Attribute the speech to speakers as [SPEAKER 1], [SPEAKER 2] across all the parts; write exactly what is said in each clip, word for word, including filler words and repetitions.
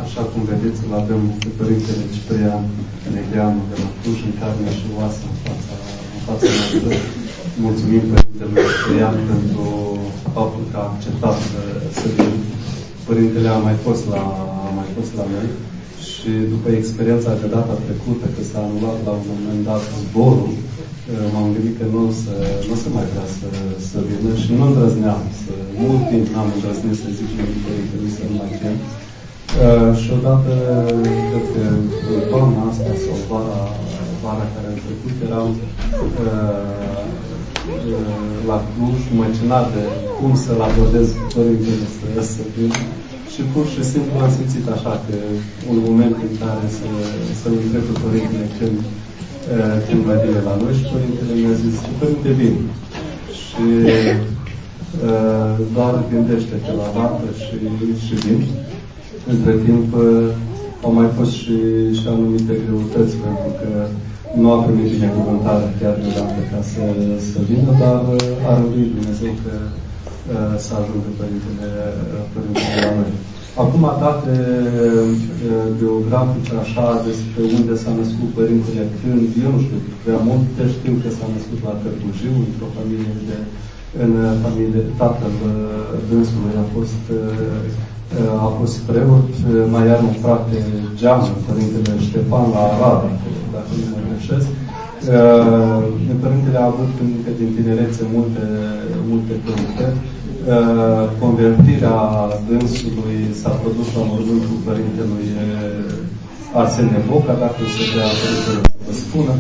[SPEAKER 1] așa cum vedeți, îl avem pe Părintele Ciprian Negreanu de la Cluj, în carne și oasă în fața, în fața noastră. Mulțumim Părintele Ciprian pentru faptul că a acceptat să, să vin. Părintele a mai fost la, a mai fost la noi și după experiența de data trecută, că s-a anulat la un moment dat zborul, m-am gândit că nu o să, nu să mai vrea să, să vină și nu îndrăzneam. Să, mult timp n-am îndrăznit să zic lui Părintele să nu mai vin. Uh, și odată, cred că în toamna asta sau vara, vara care a trecut, eram uh, la Cluj, măcinat de cum să-l abordez Părintele să, să vin. Și pur și simplu am simțit așa că un moment în care să, să-l întreb pe Părintele când, uh, când va vine la noi și Părintele mi-a zis, Părinte, vin. Și uh, doar gândește-te la dată și, și vin. Între timp au mai fost și, și anumite greutăți, pentru că nu a primit binecuvântare chiar deodată ca să, să vină, dar a rânduit Dumnezeu că uh, să ajungă Părintele, Părintele la noi. Acum, date uh, biografice așa despre unde s-a născut Părintele, când, eu nu știu prea mult, știu că s-a născut la Târgu, într-o familie de, în familie, tatăl dânsului a fost uh, a fost preot, mai are un frate Geam, Părintele Ștefan la Arad, dacă nu mă greșesc. Părintele a avut încă din tinerețe multe, multe căutări. Convertirea dânsului s-a produs la mormântul Părintelui Arsenie Boca, dacă se vrea Părintele să vă spună.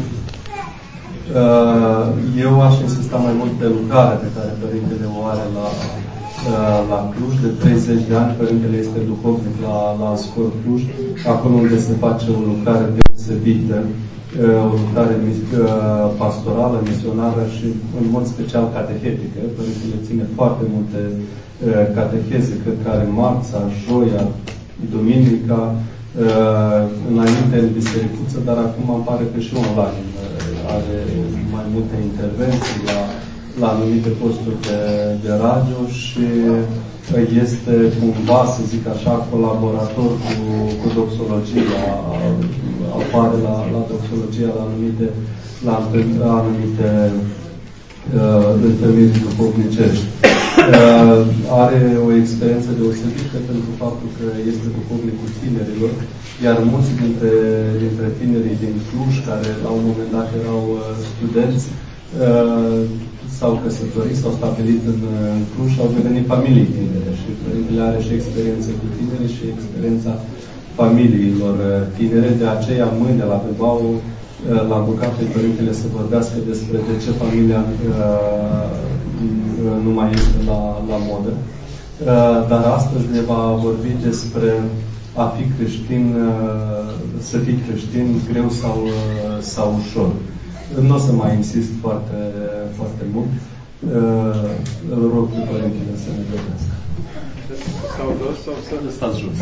[SPEAKER 1] Eu aș insista mai mult pe lucrarea pe care Părintele o are la la Cluj, de treizeci de ani. Părintele este duhovnic la, la Ascor Cluj, acolo unde se face o lucrare deosebită, o lucrare pastorală, misionară și în mod special catehetică. Părintele ține foarte multe cateheze, cred că are marța, joia, duminica, înainte în bisericuță, dar acum îmi pare că și online are mai multe intervenții la la anumite posturi de, de radio și este cumva, să zic așa, colaborator cu, cu doxologia, apare la, la doxologia la anumite, la, la anumite uh, întâlniri duhovnicești. Uh, are o experiență deosebită pentru faptul că este duhovnicul tinerilor, iar mulți dintre, dintre tinerii din Cluj, care la un moment dat erau uh, studenți, uh, s-au căsătorit, s-au stabilit în, în Cluj, au devenit familii tinere și Părintele are și experiență cu tinere și experiența familiilor tinere. De aceea, mâine la Bilbao, l-am rugat pe Părintele să vorbească despre de ce familia uh, nu mai este la, la modă. Uh, dar astăzi ne va vorbi despre a fi creștin, uh, să fii creștin, greu sau, uh, sau ușor. Nu o să mai insist foarte, foarte mult. Uh, îl rog pe Părintele să ne vorbească.
[SPEAKER 2] Stau jos sau să...
[SPEAKER 1] Stați jos.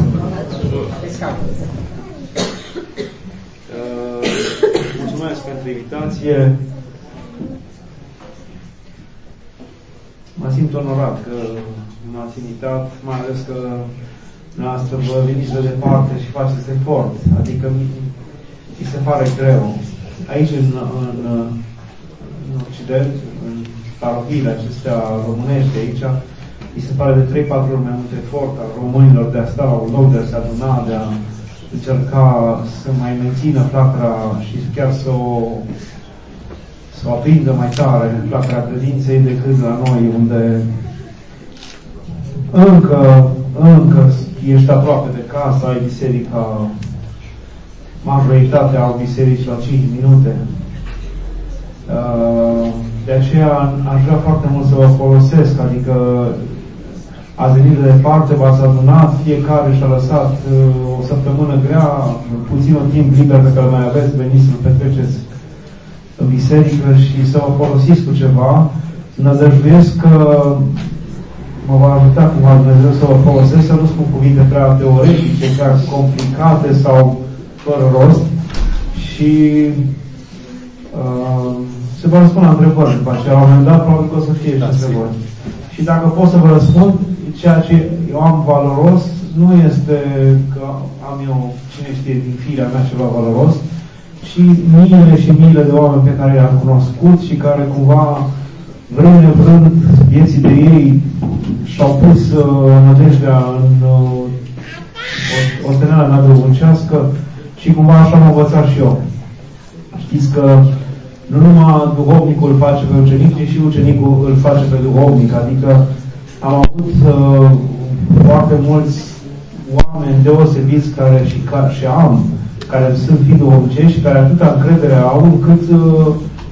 [SPEAKER 2] Uh, mulțumesc pentru invitație. Mă simt onorat că m-ați invitat, mai ales că noastră vă veniți de departe și faceți efort. Adică mi se pare greu. Aici, în, în, în Occident, în parohiile acestea românești aici, mi se pare de trei patru ori mai mult efort al românilor de a sta la un loc, de a se aduna, de a încerca să mai mențină flacăra și chiar să o, să o aprindă mai tare, flacăra credinței, decât la noi, unde încă, încă ești aproape de casă, ai biserica. Majoritatea au biserici la cinci minute. De aceea aș vrea foarte mult să vă folosesc, adică ați venit de departe, v-ați adunat, fiecare și-a lăsat o săptămână grea, puțin timp liber pe care mai aveți, veniți să-l petreceți în biserică și să vă folosiți cu ceva. Nădăjduiesc că mă va ajuta cumva Dumnezeu să vă folosesc, să nu spun cuvinte prea teoretice, prea complicate sau fără rost și uh, se va răspunde la întrebări după aceea. La un moment dat, probabil că o să fie și întrebări. Și dacă pot să vă răspund, ceea ce eu am valoros nu este că am eu, cine știe, din firea mea ceva valoros, ci miile și miile de oameni pe care i-am cunoscut și care cumva, vrând nevrând vieții de ei, și-au pus uh, nădejdea în uh, o steneală neadăuncească și cumva așa am învățat și eu. Știți că nu numai duhovnicul îl face pe ucenic, ci și ucenicul îl face pe duhovnic. Adică am avut uh, foarte mulți oameni deosebiți care și, ca, și am, care sunt fi duhovnicești și care atâta încredere au încât uh,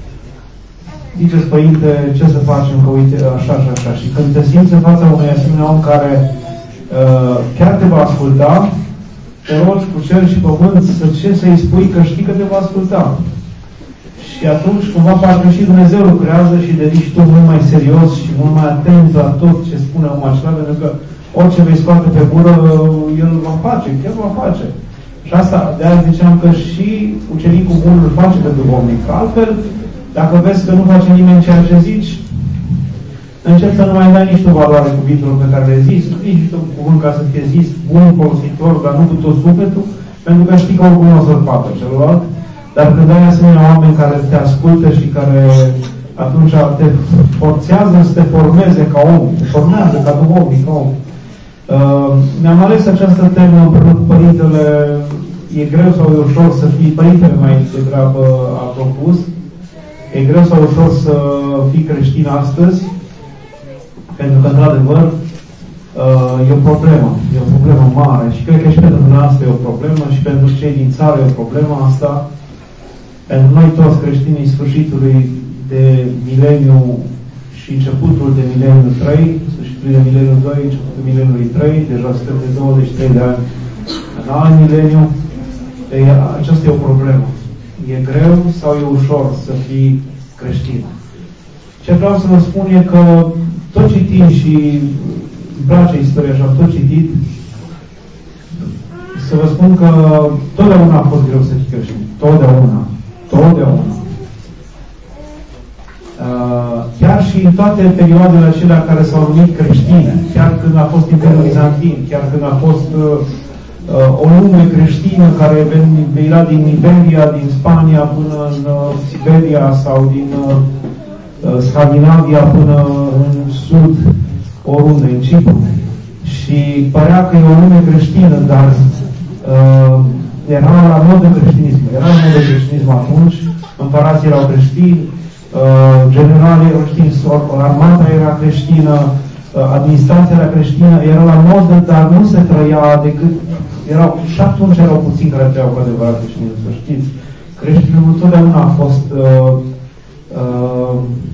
[SPEAKER 2] ziceți, Părinte, ce să facem, că uite, așa și așa. Și când te simți în fața unui asemenea om care uh, chiar te va asculta, te rogi cu cer și pământ să ce să-i spui, că știi că te va asculta. Și atunci, cumva, parcă și Dumnezeu lucrează și dedici tu mult mai serios și mult mai atent la tot ce spune omul acela, pentru că orice vei scoate pe gură, el va face, chiar va face. Și asta, de-aia ziceam că și ucenicul bun îl face pe duhovnic. Altfel, dacă vezi că nu face nimeni ceea ce zici, încep să nu mai dai nici tu valoare cuvintelor pe care le zici, nici tu cuvânt ca să fie zis bun, folositor, dar nu cu tot sufletul, pentru că știi că oricum o să-l facă celălalt. Dar când ai asemenea oameni care te ascultă și care atunci te forțează să te formeze ca om, te formează ca duhovnic, ca om. Uh, mi-am ales această temă împreună cu Părintele, e greu sau e ușor să fii, Părintele mai degrabă a propus, e greu sau ușor să fii creștin astăzi, pentru că, într-adevăr, uh, e o problemă, e o problemă mare și cred că și pentru dumneavoastră e o problemă și pentru cei din țară e o problemă asta. Pentru noi toți creștinii sfârșitului de mileniu și începutul de mileniu trei, sfârșitul de mileniu doi, începutul de mileniului trei, deja suntem de douăzeci și trei de ani în alt mileniu, aceasta e o problemă. E greu sau e ușor să fii creștin? Ce vreau să vă spun e că tot citind și îmi place istoria și am tot citit, să vă spun că totdeauna a fost greu să fii creștin. Totdeauna. Totdeauna. Uh, chiar și în toate perioadele acelea care s-au numit creștine, chiar când a fost Imperiul Bizantin, chiar când a fost uh, uh, o lume creștină care venea din Iberia, din Spania până în uh, Siberia sau din uh, uh, Scandinavia până în sud, oriunde, în Cipru. Și părea că e o lume creștină, dar uh, era la modă creștinism. Era la modă creștinism atunci, împărații erau creștini, uh, generalii erau creștini, armata era creștină, uh, administrația era creștină, era la modă, dar nu se trăia decât... Erau, și atunci erau puțini care trăiau cu adevărat creștinism, să știți. Creștinismul totdeauna a fost uh, uh,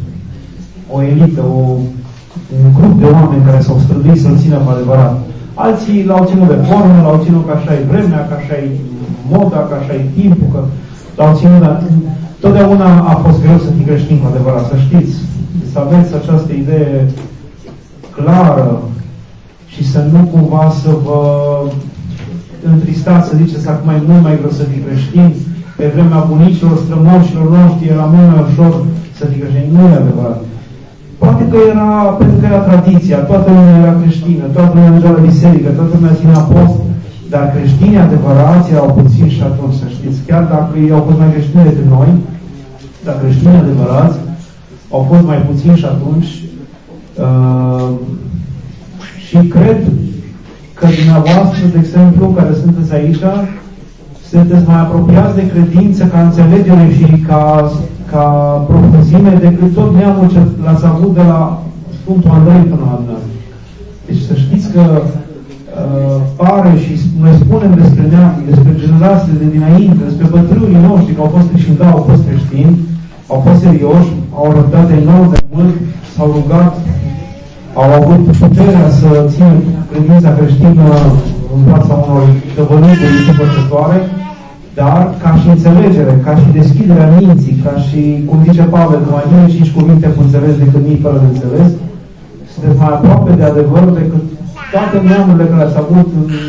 [SPEAKER 2] o elită, o, un grup de oameni care s-au străduit să-l țină cu adevărat. Alții l-au ținut de formă, l-au ținut că așa e vremea, că așa e moda, că așa e timpul, că l-au ținut, dar totdeauna a fost greu să fii creștin cu adevărat, să știți, să aveți această idee clară și să nu cumva să vă întristați, să ziceți acum e mult mai greu să fii creștin, pe vremea bunicilor, strămoșilor noștri era mult mai ușor să fii creștin. Nu e adevărat. Poate că era, pentru că era tradiția, toată lumea era creștină, toată lumea mergea la biserică, toată lumea ținea post, dar creștinii adevărați erau puțini și atunci, să știți, chiar dacă ei au fost mai creștini decât noi, dar creștinii adevărați au fost mai puțini și atunci uh, și cred că dumneavoastră, de exemplu, care sunteți aici, sunteți mai apropiați de credință ca înțelegere și ca, ca profunzime decât tot neamul ce l-ați avut de la Sfântul Andrei până la dumneavoastră. Deci să știți că uh, pare și noi spunem despre neamul, despre generațiile de dinainte, despre bătrânii noștri că au fost creștini, da, au fost creștini, au fost serioși, au răbdat enorm de mult, s-au rugat, au avut puterea să țină credința creștină în fața unor tăvăluguri supărătoare, dar ca și înțelegere, ca și deschiderea minții, ca și, cum zice Pavel, că mai bine cinci cuvinte cu înțeles decât mii fără de înțeles, sunteți mai aproape de adevăr decât toate neamurile care ați avut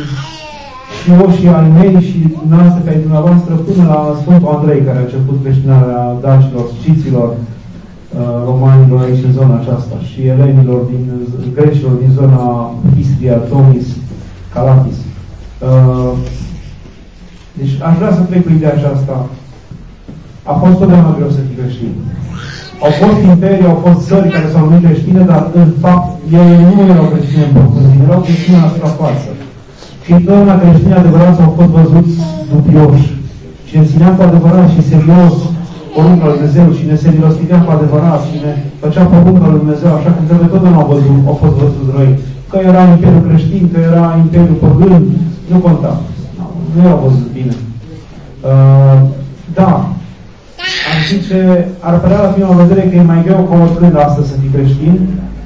[SPEAKER 2] și eu și ai mei și dumneavoastră ca ai dumneavoastră până la Sfântul Andrei, care a început creștinarea dacilor, sciților, romanilor aici în zona aceasta și elenilor, din, grecilor din zona Istria, Tomis, Calatis. Uh, deci aș vrea să plec cu ideea aceasta. A fost totdeauna greu să fii creștin. Au fost imperii, au fost țări care s-au numit creștine, dar în fapt ele nu erau creștine în profunzime, erau creștine la suprafață. Și întotdeauna creștinii adevărați au fost văzuți dubioși. Cine ținea cu adevărat și serios porunca lui Dumnezeu, cine se milostivea cu adevărat, cine făcea porunca lui Dumnezeu, așa cum trebuie, totdeauna au, văzut, au fost văzuți răi. Că era imperiul creștin, că era imperiul păgân, nu conta. Nu erau văzut bine. Uh, da. Ar zice, ar părea la prima vedere că e mai greu ca oricând astăzi să fii creștin.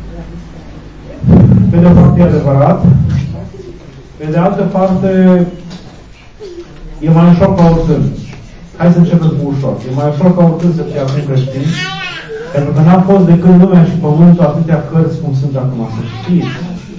[SPEAKER 2] Pe de o parte e adevărat. Pe de altă parte e mai ușor ca oricând. Hai să începem cu ușor. E mai ușor ca oricând să fii acum creștin. Pentru că n-a fost de când lumea și pământul atâtea cărți cum sunt acum, să știți.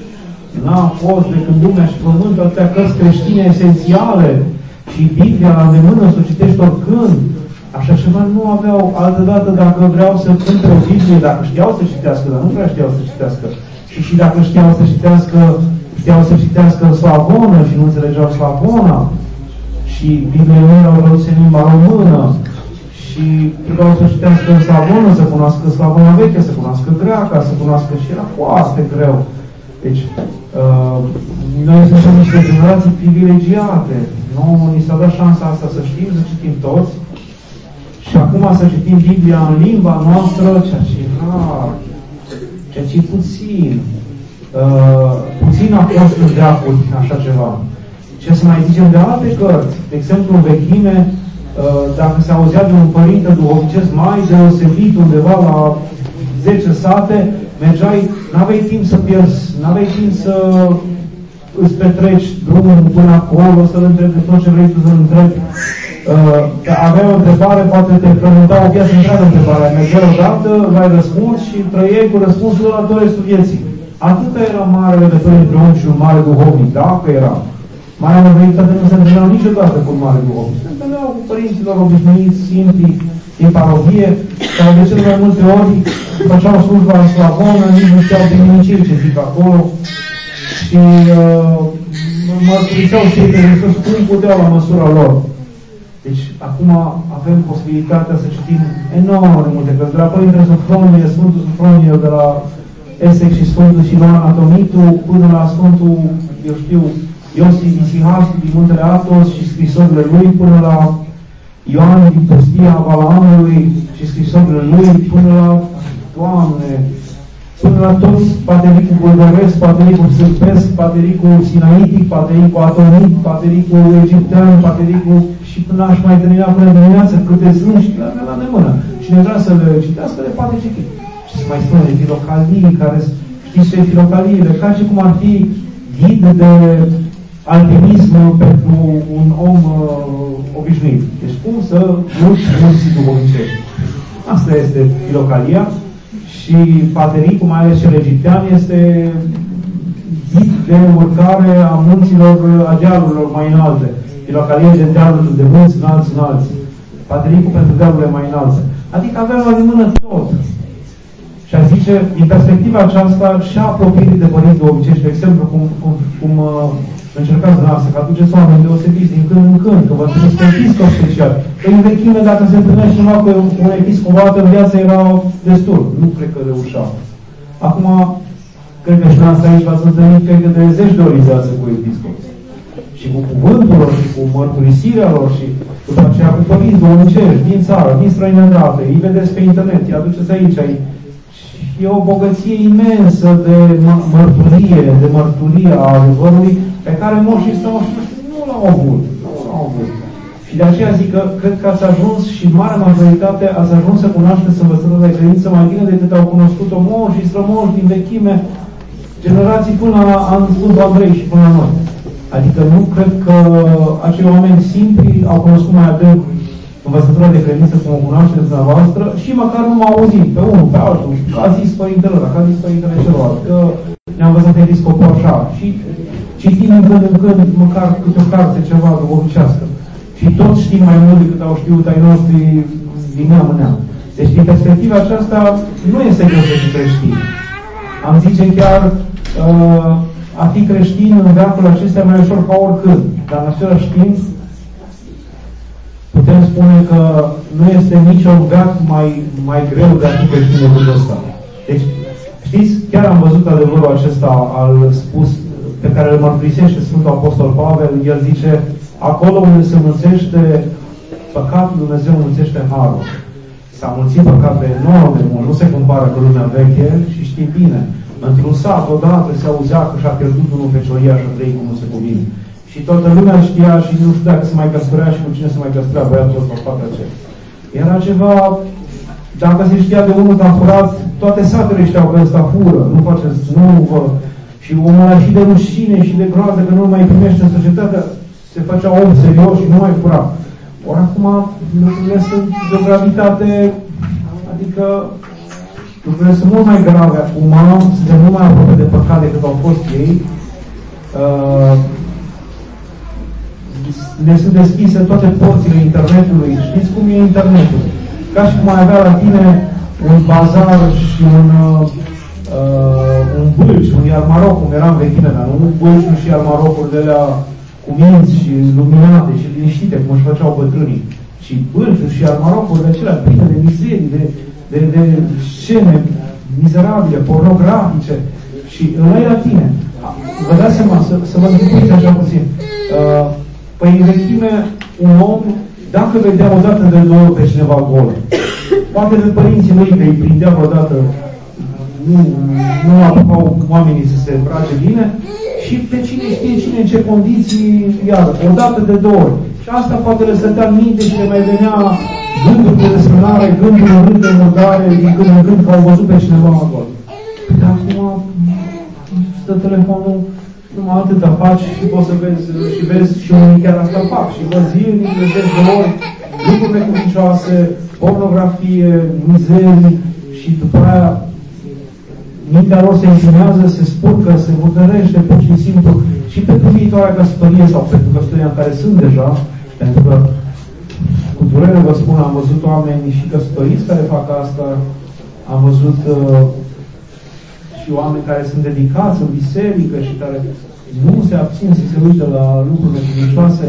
[SPEAKER 2] N-a fost de când lumea și pământul atâtea cărți creștine esențiale și Biblia la îndemână să o citești oricând. Așa ceva nu aveau. Altădată, dacă vreau să cânte o Biblie, dacă știau să citească, dar nu prea știau să citească. Și și dacă știau să citească, știau să citească slavonă și nu înțelegeau slavona. Și Biblia nu erau traduse în limba română. Și trebuiau să citească slavonă, să cunoască slavona veche, să cunoască greaca, să cunoască și era foarte greu. Deci, uh, noi suntem niște generații privilegiate. Nu, ni s-a dat șansa asta să știm, să citim toți. Și acum să citim Biblia în limba noastră, ceea ce e rar, ceea ce e puțin. Uh, puțin a fost în veacuri așa ceva. Ce să mai zicem de alte cărți? De exemplu, în vechime, uh, dacă se auzea de un părinte duhovnicesc mai deosebit undeva la zece sate, mergeai, n-aveai timp să pierzi, n-aveai timp să îți petreci drumul până acolo, să-l întrebi de tot ce vrei tu să-l întrebi. Uh, avea o întrebare, poate te frământa o viață întreagă întrebare. Mergea odată, l-ai răspuns și trăiei cu răspunsul ăla tot restul vieții. Atâta era marele de părinte împreună și un mare duhovnic, dacă era. Marea majoritate nu se întâlneau niciodată cu un mare duhovnic. Se întâlneau cu părinților obișnuiți, simpli, din parohie, care de cele mai multe ori făceau slujba în slavonă, nici nu știau din nimiciri ce zic acolo. Și uh, mărturiseau și ei pe Hristos cum puteau la măsura lor. Deci, acum avem posibilitatea să citim enorm de multe cărți. De la Părintele Sofronie, Sfântul Sofronie, de la Esec și Sfântul Siloan Anatomitu, până la Sfântul, eu știu, Iosif Isihascu din Muntele Athos și scrisorile lui, până la Ioan din Pustia Balaamului și scrisorile lui, până la, Doamne, până la toți, patericul bulgăresc, patericul sârpesc, patericul sinaitic, patericul atonit, patericul egiptean, patericul și până aș mai termina până dimineață câte sunt și la, la nemână. Cine vrea să le citească, le poate citi. Și se mai spune de filocalii, care știți ce filocaliile, ca și cum ar fi ghid de alpinism pentru un om uh, obișnuit. Deci cum să urci munții duhovnicești. Asta este filocalia. Și patericul, mai ales cel egiptean, este ghid de urcare a munților, a dealurilor mai înalte. Filocalia de dealuri de munți înalți, înalți. Patericul pentru dealurile mai înalte. Adică avem la mână tot. Și a zice, din perspectiva aceasta, și a apropierii de părinți duhovnicești, de exemplu, cum, cum, cum uh, încercați dumneavoastră, că aduceți oameni deosebiți din când în când, că vă întâlniți pe episcop special. Că în vechime, dacă se întâlnește cineva cu un episcop o dată în viață, era destul. Nu cred că reușeau. Acum, cred că și dumneavoastră aici v-ați întâlnit, cred că de zeci de ori în viață cu episcop. Și cu cuvântul lor, și cu mărturisirea lor, și după aceea cu părinți duhovnicești, din țară, din străinătate, îi vedeți pe internet, îi aduceți aici, îi e o bogăție imensă de mărturie, de mărturie a adevărului, pe care moșii strămoșii nu l-au avut. Nu l-au avut. Și de aceea zic că cred că ați ajuns și mare majoritate ați ajuns să cunoașteți învățătura de credință mai bine decât au cunoscut-o moșii strămoși din vechime, generații până la Sfântul Andrei și până la noi. Adică nu cred că acei oameni simpli au cunoscut mai adânc învățătura de credință cum o cunoașteți dumneavoastră și măcar nu m-au auzit pe unul, pe altul, că a zis părintele ăla, că a zis părintele celălalt, că ne-am văzut episcopul așa și citim în când în când măcar câte o carte ceva duhovnicească. Și toți știm mai mult decât au știut ai noștri din neam în neam. Deci din perspectiva aceasta nu este greu să fii creștin. Am zice chiar uh, a fi creștin în veacul acesta mai ușor ca oricând. Dar în același timp, putem spune că nu este niciun veac mai, mai greu de a fi creștin decât ăsta. Deci, știți, chiar am văzut adevărul acesta al spus, pe care îl mărturisește Sfântul Apostol Pavel. El zice, acolo unde se mulțește păcatul, Dumnezeu mulțește harul. S-a mulțit păcatul enorm de mult, nu se compară cu lumea veche și știi bine. Într-un sat, odată se auzea că și-a pierdut unul fecioria și a trăit cum nu se cuvine. Și toată lumea știa și nu știu dacă se mai căsătorea și cu cine se mai căsătorea băiatul ăsta în fața aceea. Era ceva, dacă se știa de unul că a furat, toate satele știau că ăsta fură, nu faceți, nu vă... Și omul era și de rușine și de groază că nu mai primește în societate, se făcea om serios și nu mai fura. Ori acum lucrurile sunt de o gravitate, adică lucrurile sunt mult mai grave acum, suntem mult mai aproape de păcat decât au fost ei. Uh, ne sunt deschise toate porțile internetului. Știți cum e internetul? Ca și cum ai avea la tine un bazar și un, uh, un bâlci, un iarmaroc, cum era în vechime, dar nu bâlci și iarmarocuri de la cu minți și luminate și liniștite, cum își făceau bătrânii. Și bâlci și iarmarocuri de acelea pline de mizerii, de, de, de scene mizerabile, pornografice. Și îl ai la tine. Vă dați seama, să, să vă închipuiți așa puțin. Uh, păi în vechime, un om, dacă vedea odată de două pe cineva golă, poate de părinții lui că îi prindea odată, nu, nu apucau oamenii să se îmbrace bine, și pe cine știe cine, în ce condiții, iar, odată de două ori. Și asta poate le stătea în minte și le mai venea gânduri de desfrânare, gânduri în rând de murdare, din când în când că au văzut pe cineva acolo. Dar acum stă telefonul, numai atâta faci și poți să vezi, și vezi și unii chiar asta fac. Și vă zilnic, de zeci de ori, lucruri necuvincioase, pornografie, mizerii și după aia mintea lor se înclinează, se spurcă, se murdărește, pur și simplu, și pentru viitoarea căsătorie sau pentru căsătoria în care sunt deja, pentru că, cu durere vă spun, am văzut oameni și căsătoriți care fac asta, am văzut uh, și oameni care sunt dedicați în biserică și care nu se abțin să se uite la lucruri necuvincioase.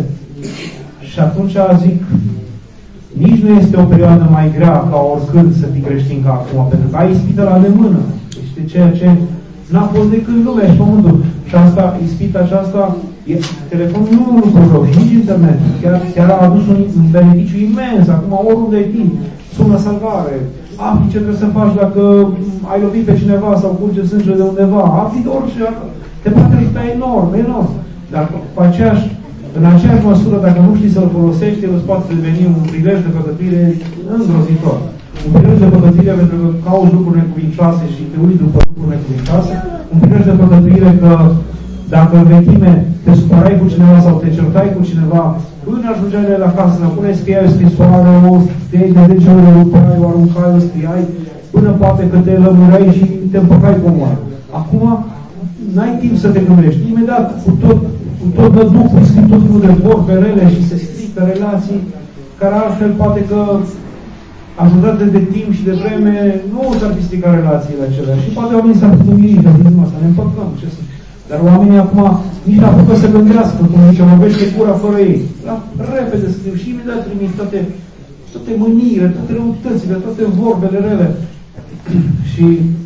[SPEAKER 2] Și atunci zic, nici nu este o perioadă mai grea ca oricând să fii creștin ca acum, pentru că ai ispită la nemână. Este ceea ce n-a fost decât lumea și pământul. Și asta, ispita aceasta, e, telefonul nu e un lucru rău și nici internetul. Chiar, chiar a adus un, un beneficiu imens. Acum, oriunde ai fi, sună salvare. Afli ce trebuie să faci dacă ai lovit pe cineva sau curge sânge de undeva. Afli de orice. Te poate ajuta enorm, enorm. Dar pe aceeași, în aceeași măsură, dacă nu știi să-l folosești, el îți poate deveni un prilej de păcătuire îngrozitor. Un prilej de păcătuire pentru că cauți lucruri necuvincioase și te uiți după lucruri necuvincioase. Un prilej de păcătuire că dacă în vechime te supărai cu cineva sau te certai cu cineva, până ajungeai la casă, până scriai o scrisoare, o scriai de zece ore, lucrai, o aruncai, o scriai, până poate că te lămurai și te împăcai cu omul. Acum, n-ai timp să te gândești. Imediat, cu tot, cu tot năducul, scrii tot felul de vorbe rele și se strică relații care altfel poate că ajuntate de timp și de vreme nu s-ar fi stricat relațiile acelea. Și poate oamenii s-ar fi mirit de zis asta, ne împăcăm. Ce să... Dar oamenii acum nici n-au făcut să gândească, cum zice, vorbește gura fără ei. La repede scriu și imediat trimit toate, toate mâniile, toate răutățile, toate vorbele rele. Și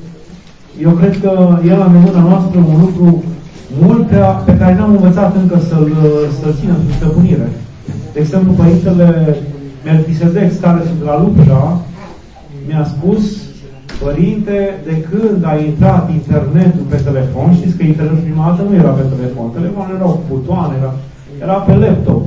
[SPEAKER 2] eu cred că el la mâna noastră un lucru mult prea, pe care n-am învățat încă să-l să ținem în stăpânire. De exemplu, părintele Melchisedec, care sunt la Lupja, mi-a spus, părinte, de când a intrat internetul pe telefon, știți că internetul prima dată nu era pe telefon, telefonul erau cu butoane, era, era pe laptop.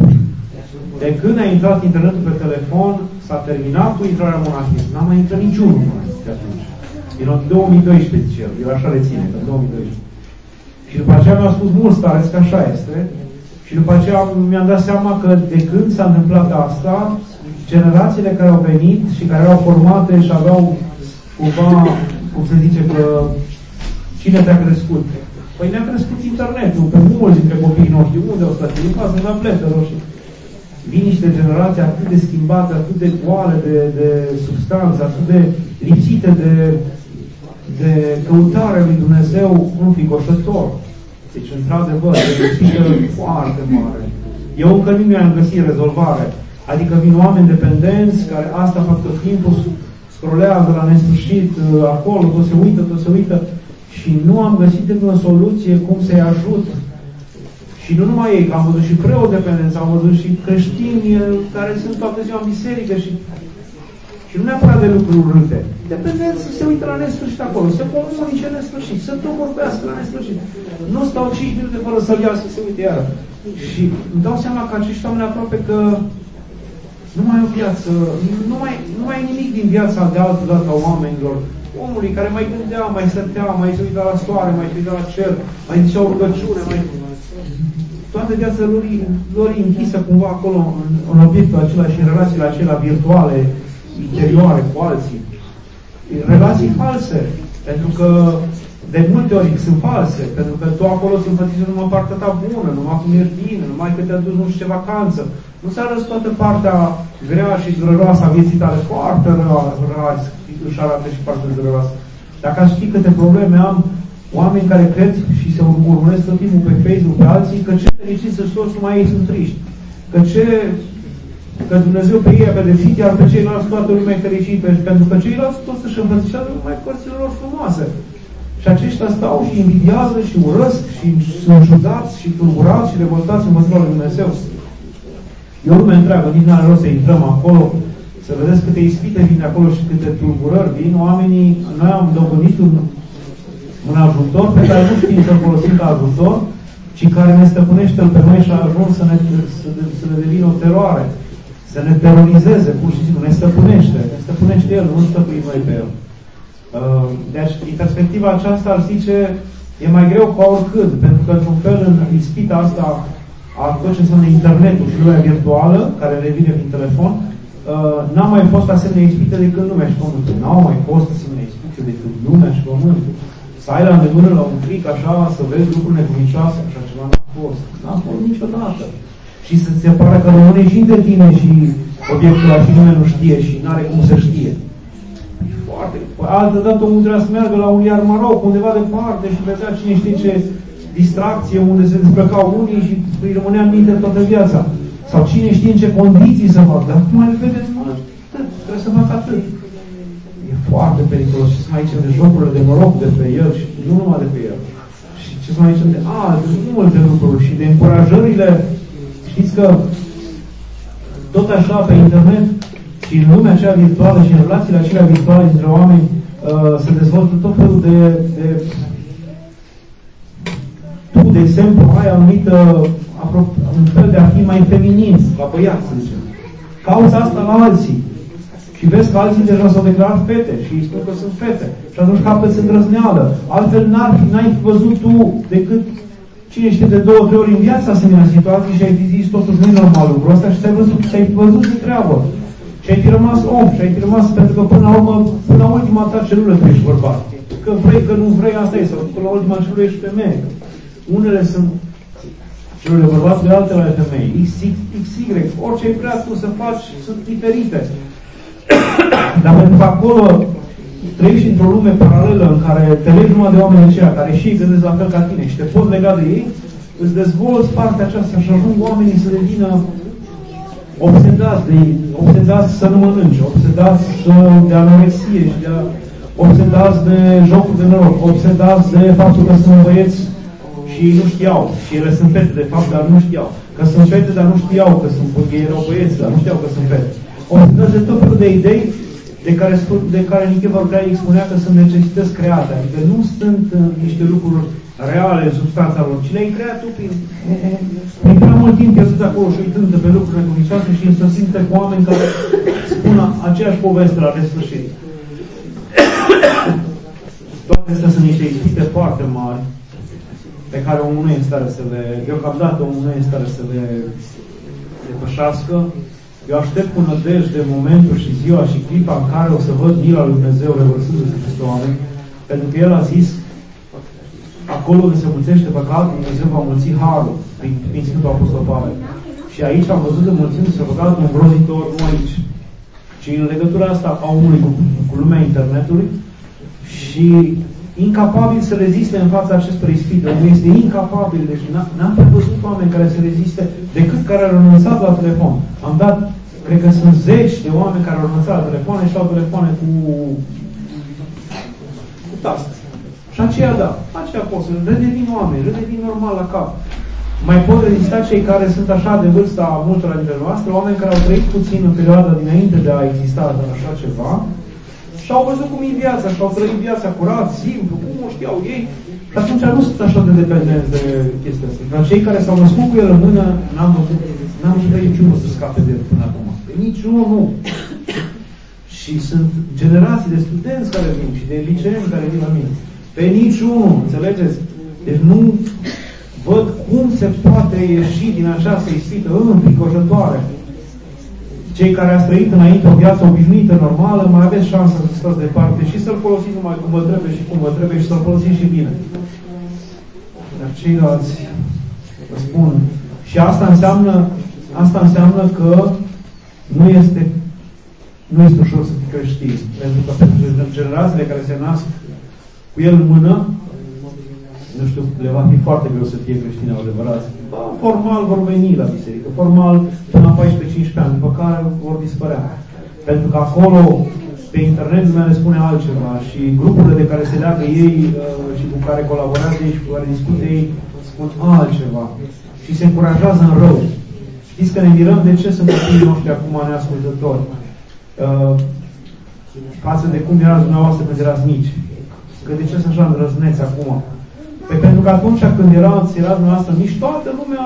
[SPEAKER 2] De când a intrat internetul pe telefon, s-a terminat cu intrarea monahismului. N-a mai intrat niciunul de atunci. Din două mii doisprezece, zice el, el așa reține, că două mii doisprezece. Și după aceea mi-a spus mult stareți că așa este. Și după aceea mi-am dat seama că de când s-a întâmplat asta, generațiile care au venit și care erau formate și aveau cumva, cum se zice, că cine te-a crescut? Păi ne-a crescut internetul, pe mulți dintre copiii noștri. Unde au stat? În casă, în aplete roșii. Vin niște generații atât de schimbate, atât de goale de, de substanță, atât de lipsite de, de căutarea lui Dumnezeu înficoșător. Deci, într-adevăr, e o ispită foarte mare. Eu încă nu mi-am găsit rezolvare. Adică vin oameni dependenți care asta fac tot timpul, scrolează la nesfârșit acolo, tot se uită, tot se uită și nu am găsit încă o soluție cum să-i ajut. Și nu numai ei, că am văzut și preoți dependenți, am văzut și creștini care sunt toată ziua în biserică și, și nu neapărat de lucruri urâte. Dependenți se uită la nesfârșit acolo, se comunice nesfârșit, se vorbească la nesfârșit. Nu stau cinci minute fără să-l ia să se uite iară. Și îmi dau seama că acești oameni aproape că nu mai au viață, nu mai, nu mai e nimic din viața de altă dată a oamenilor. Omului care mai gândea, mai stătea, mai se uita la soare, mai se uita la cer, mai zicea o rugăciune, mai... Toată viața lor, lor e închisă cumva acolo, în, în obiectul acela și în relațiile acelea virtuale, interioare, cu alții. Relații false, pentru că de multe ori sunt false, pentru că tu acolo sunt fățiți numai partea ta bună, numai cum ești bine, numai că te-a dus nu știu ce vacanță. Nu se arăți toată partea grea și dureroasă a vieții tale, foarte răi, își arată și partea dureroasă. Dacă aș ști câte probleme am, oameni care cred și se urmăresc tot timpul pe Facebook, pe alții, că ce fericiți să toți numai ei sunt triști. Că ce că Dumnezeu pe ei a pedepsit, iar pe ceilalți toată lumea e fericită, pentru că ceilalți toți își învățișează numai părțile lor frumoase. Și aceștia stau și invidiază și urăsc și sunt judați și tulburați și revoltați în măsura lui Dumnezeu. E o lume întreagă, nici n-are rost să intrăm acolo, să vedeți câte ispite vin de acolo și câte tulburări vin. Oamenii, noi am dobândit un, un ajutor pe care nu știm să-l folosim ca ajutor, ci care ne stăpânește pe noi și a ajuns să ne, să, să ne devină o teroare, să ne terorizeze, pur și simplu, ne stăpânește, ne stăpânește El, nu stăpânim noi pe El. Deci, din perspectiva aceasta, ar zice, e mai greu ca oricând, pentru că, într-un fel, în ispita asta a tot ce înseamnă internetul și lumea virtuală, care ne vine prin telefon, n-a mai fost asemenea ispite decât lumea și pământul. N-au mai fost asemenea ispite decât lumea și pământul. Să ai la îndemână la un click așa, să vezi lucruri necuvincioase, așa ceva n-a fost. N-a fost niciodată. Și să-ți se pare că rămâne și între tine și obiectul ăla și nimeni nu știe și n-are cum să știe. Foarte. Altă dată omul trebuia să meargă la un iar Maroc, undeva departe și vedea cine știe ce distracție, unde se dezbrăcau unii și îi rămânea în minte toată viața. Sau cine știe în ce condiții să fac. Dar acum îl vedeți, mă, trebuie să fac atât. E foarte periculos. Și să mai zicem de jocurile de noroc de pe el și nu numai de pe el. Și ce să mai zicem de alte, multe lucruri și de încurajările. Știți că tot așa pe internet și în lumea aceea virtuală și în relațiile acelea virtuale dintre oameni uh, se dezvoltă tot felul de, de tu, de exemplu, ai anumită un fel de a fi mai feminin, la băiat, să zicem. Cauți asta la alții. Și vezi că alții deja s-au declarat fete și îi spun că sunt fete. Și atunci capăți îndrăzneală. Altfel n-ar fi, n-ai văzut tu decât cine știe de două, trei ori în viața asemenea situații și ai fi zis totuși nu-i normal lucrul ăsta și ți-ai văzut, și ai fi văzut de treabă. Și ai fi rămas om și ai fi rămas pentru că până la urmă, până la ultima ta celulă tu ești bărbat. Că vrei, că nu vrei, asta e. Sau până la ultima celulă ești femeie. Unele sunt celulele bărbatului, altele ale femei. X, X, Y, orice ai vrea tu să faci, sunt diferite. Dar pentru că acolo trăiești într-o lume paralelă în care te legi numai de oamenii aceia care și ei gândesc la fel ca tine și te poți lega de ei, îți dezvolți partea aceasta și ajung oamenii să devină obsedați de ei, obsedați să nu mănânce, obsedați de anorexie și de obsedați de jocuri de noroc, obsedați de faptul că sunt băieți și ei nu știau. Și ele sunt fete, de fapt, dar nu știau. Că sunt fete, dar nu știau că sunt ei erau băieți, dar nu știau că sunt fete. Obsedați de tot felul de idei de care, de care Niche Vărgrai spunea că sunt necesități create. Adică nu sunt uh, niște lucruri reale în substanța lor, ci le-ai creat tu prin, prin prea mult timp pierdut acolo și uitând pe lucruri necuvincioase și însăsinte cu oameni care spun aceeași poveste la nesfârșit. Toate astea sunt niște ispite foarte mari pe care omul nu e în stare să le... Deocamdată omul nu e în stare să le depășească. Eu aștept cu nădejde momentul și ziua și clipa în care o să văd mila lui Dumnezeu revărsându-se peste oameni, pentru că El a zis acolo unde se mulțește păcatul, Dumnezeu va mulți harul prin, prin Sfântul Apostol Pavel. Și aici am văzut înmulțindu-se păcatul îngrozitor, nu aici, ci în legătura asta a omului cu, cu lumea internetului și incapabil să reziste în fața acestor ispite. Omul este incapabil, deci n-am prea văzut oameni care să reziste decât care au renunțat la telefon. Am dat, cred că sunt zeci de oameni care au renunțat la telefoane și au telefoane cu cu taste. Și aceea, da, aceea pot să redevin oameni, redevin normal la cap. Mai pot rezista cei care sunt așa de vârsta multora dintre noastre, oameni care au trăit puțin în perioada dinainte de a exista așa ceva, și au văzut cum e viața, și au trăit viața curat, simplu, cum o știau ei, și atunci nu sunt așa de dependenți de chestia asta. Dar cei care s-au născut cu el în mână, n-am văzut, n-am văzut pe niciunul să scape de el până acum. Pe niciunul nu. Și sunt generații de studenți care vin și de liceeni care vin la mine. Pe niciunul, înțelegeți? Deci nu văd cum se poate ieși din această ispită înfricoșătoare. Cei care ați trăit înainte o viață obișnuită, normală, mai aveți șansa să stați departe și să-l folosiți numai cum vă trebuie și cum vă trebuie și să-l folosiți și bine. Dar ceilalți, vă spun, și asta înseamnă, asta înseamnă că nu este, nu este ușor să fii creștin. Pentru că pentru generațiile care se nasc cu el în mână, nu știu, le va fi foarte greu să fie creștini adevărați. Formal vor veni la biserică, formal până la paisprezece cincisprezece ani, după care vor dispărea. Pentru că acolo, pe internet, lumea le spune altceva și grupurile de care se leagă ei uh, și cu care colaborează ei și cu care discută ei, spun altceva. Și se încurajează în rău. Știți că ne mirăm de ce sunt copiii noștri acum neascultători. Uh, față de cum erați dumneavoastră când erați mici. Că de ce sunt așa îndrăzneți acum? Păi pentru că atunci când erați, erați dumneavoastră mici, toată lumea,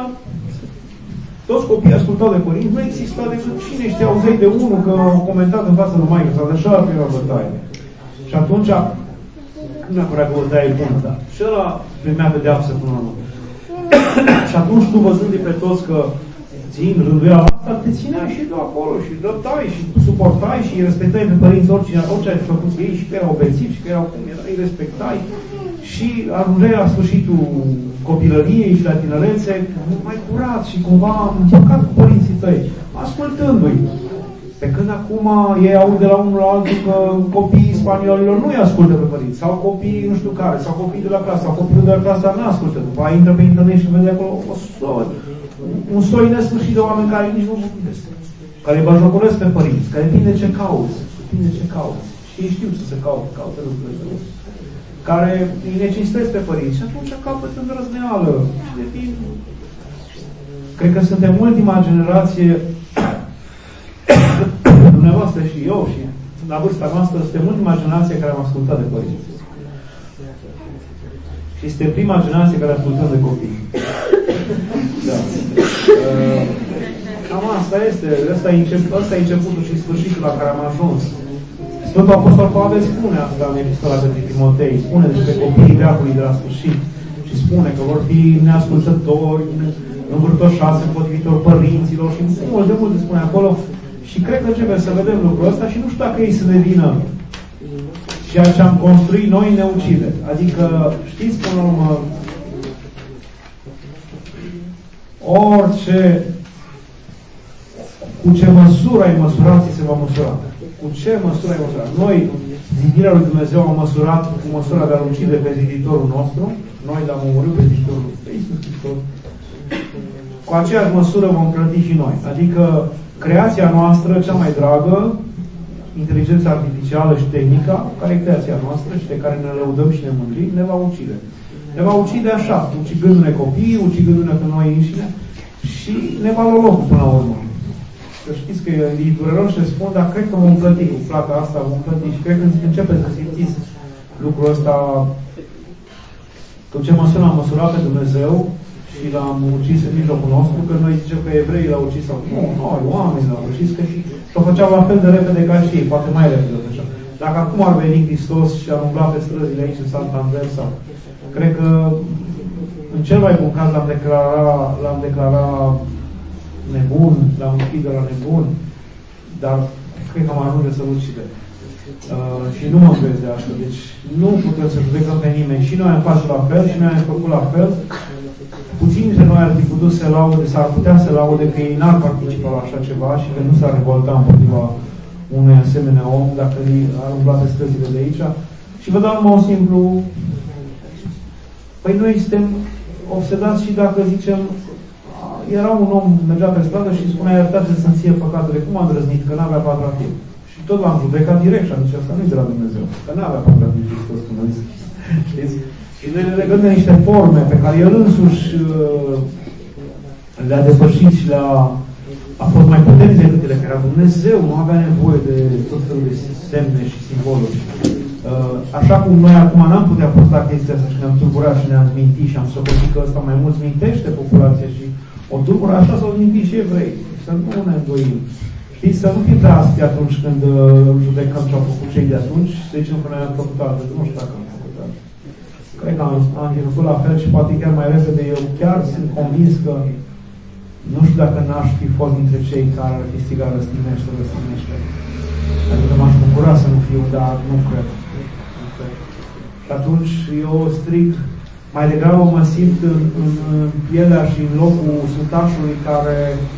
[SPEAKER 2] toți copiii ascultau de părinți, nu exista decât cine știa, auzeai de unul că au comentat în fața lui maică sau de așa era bătaie. Și atunci, nu neapărat că bătaie bună, dar și ăla primea pedeapsă până la urmă. Și atunci tu văzându-i pe toți că țin rânduiala asta, te țineai și de acolo și dreptai și tu suportai și îi respectai pe părinți oricine, orice ai făcut ei și că erau bețivi și că erau cum era, îi respectai și ajungeai la sfârșitul copilăriei și la tinerețe mai curat și cumva împăcat cu părinții tăi, ascultându-i. Pe când acum ei aud de la unul la altul că copiii spaniolilor nu-i ascultă pe părinți, sau copiii nu știu care, sau copiii de la clasă, sau copilul de la clasă nu ascultă. După aia intră pe internet și vede acolo o soi, un soi nesfârșit de oameni care nici nu vorbesc, care îi bajocoresc pe părinți, care depinde ce cauți, depinde ce cauți. Și ei știu să se caute, caute lucrurile, care îi necinstesc pe părinți și atunci capăt îndrăzneală și devin. Cred că suntem ultima generație, dumneavoastră și eu și la vârsta noastră, suntem ultima generație care am ascultat de părinți. Și este prima generație care ascultăm de copii. Da. Uh, cam asta este. Asta e, încep, asta e începutul și sfârșitul la care am ajuns. Sfântul Apostol Pavel spune asta în epistola către Timotei, spune despre copiii veacului de la sfârșit și spune că vor fi neascultători, învârtoșați, împotrivitori părinților și mult de mult spune acolo și cred că trebuie să vedem lucrul ăsta și nu știu dacă ei să devină ceea ce am construit noi ne ucide. Adică, știți până la urmă, orice cu ce măsură ai măsurat, se va măsura. Cu ce măsură ai măsurat? Noi, zidirea lui Dumnezeu, am măsurat cu măsura de a ucide pe ziditorul nostru. Noi l-am omorât pe ziditorul pe Iisus Hristos. Cu aceeași măsură vom plăti și noi. Adică creația noastră, cea mai dragă, inteligența artificială și tehnica, care e creația noastră și de care ne lăudăm și ne mândrim, ne va ucide. Ne va ucide așa, ucigându-ne copiii, ucigându-ne pe noi înșine și ne va lua locul până la urmă. Că știți că e dureros și spun, dar cred că vom plăti cu plata asta, vom plăti și cred că începeți să simțiți lucrul ăsta, că ce măsură am măsurat pe Dumnezeu și l-am ucis în mijlocul nostru, că noi zicem că evreii l-au ucis sau nu, noi, oamenii l-au ucis, că și și-o făceau la fel de repede ca și ei, poate mai repede așa. Dacă acum ar veni Hristos și ar umbla pe străzile aici în Santander sau, cred că în cel mai bun caz l-am declarat, l-am declarat nebun, l-am închide la nebun, dar cred că am ajunge să-l ucide. Uh, și nu mă întrez de asta. Deci nu putem să judecăm pe nimeni. Și noi am face la fel, și noi am făcut la fel. Puțin dintre noi ar fi putut să laude, s-ar putea să laude că ei n-ar participa la așa ceva și că nu s-ar revolta împotriva unui asemenea om dacă ar umbla pe străzile de aici. Și vă dau numai un simplu. Păi noi suntem obsedați și dacă zicem, era un om, mergea pe stradă și spunea, iertați să-mi ție păcatele, cum am drăznit, că n-avea patrativ. Și tot l-am judecat direct și am zis, asta nu-i de la Dumnezeu, că n-avea patrativ Hristos, cum a zis. Știți? Și noi le legăm de niște forme pe care el însuși le-a depășit și le-a a fost mai puternic decât ele, că era Dumnezeu, nu avea nevoie de tot felul de semne și simboluri. Așa cum noi acum n-am putea posta chestia asta și ne-am tulburat și ne-am mintit și am socotit că ăsta mai mult mintește populația și o tulbură, așa s-au mintit și evrei. Să nu ne îndoim. Știți, să nu fim prea aspi atunci când uh, judecăm ce au făcut cei de atunci, să zicem că noi am făcut altfel. Nu știu dacă am făcut altfel. Cred că am, am făcut la fel și poate chiar mai repede. Eu chiar sunt convins că nu știu dacă n-aș fi fost dintre cei care ar fi strigat răstinește, răstinește. Adică m-aș bucura să nu fiu, dar nu cred. Nu cred. Și atunci eu strig, mai degrabă mă simt în, în pielea și în locul sutașului care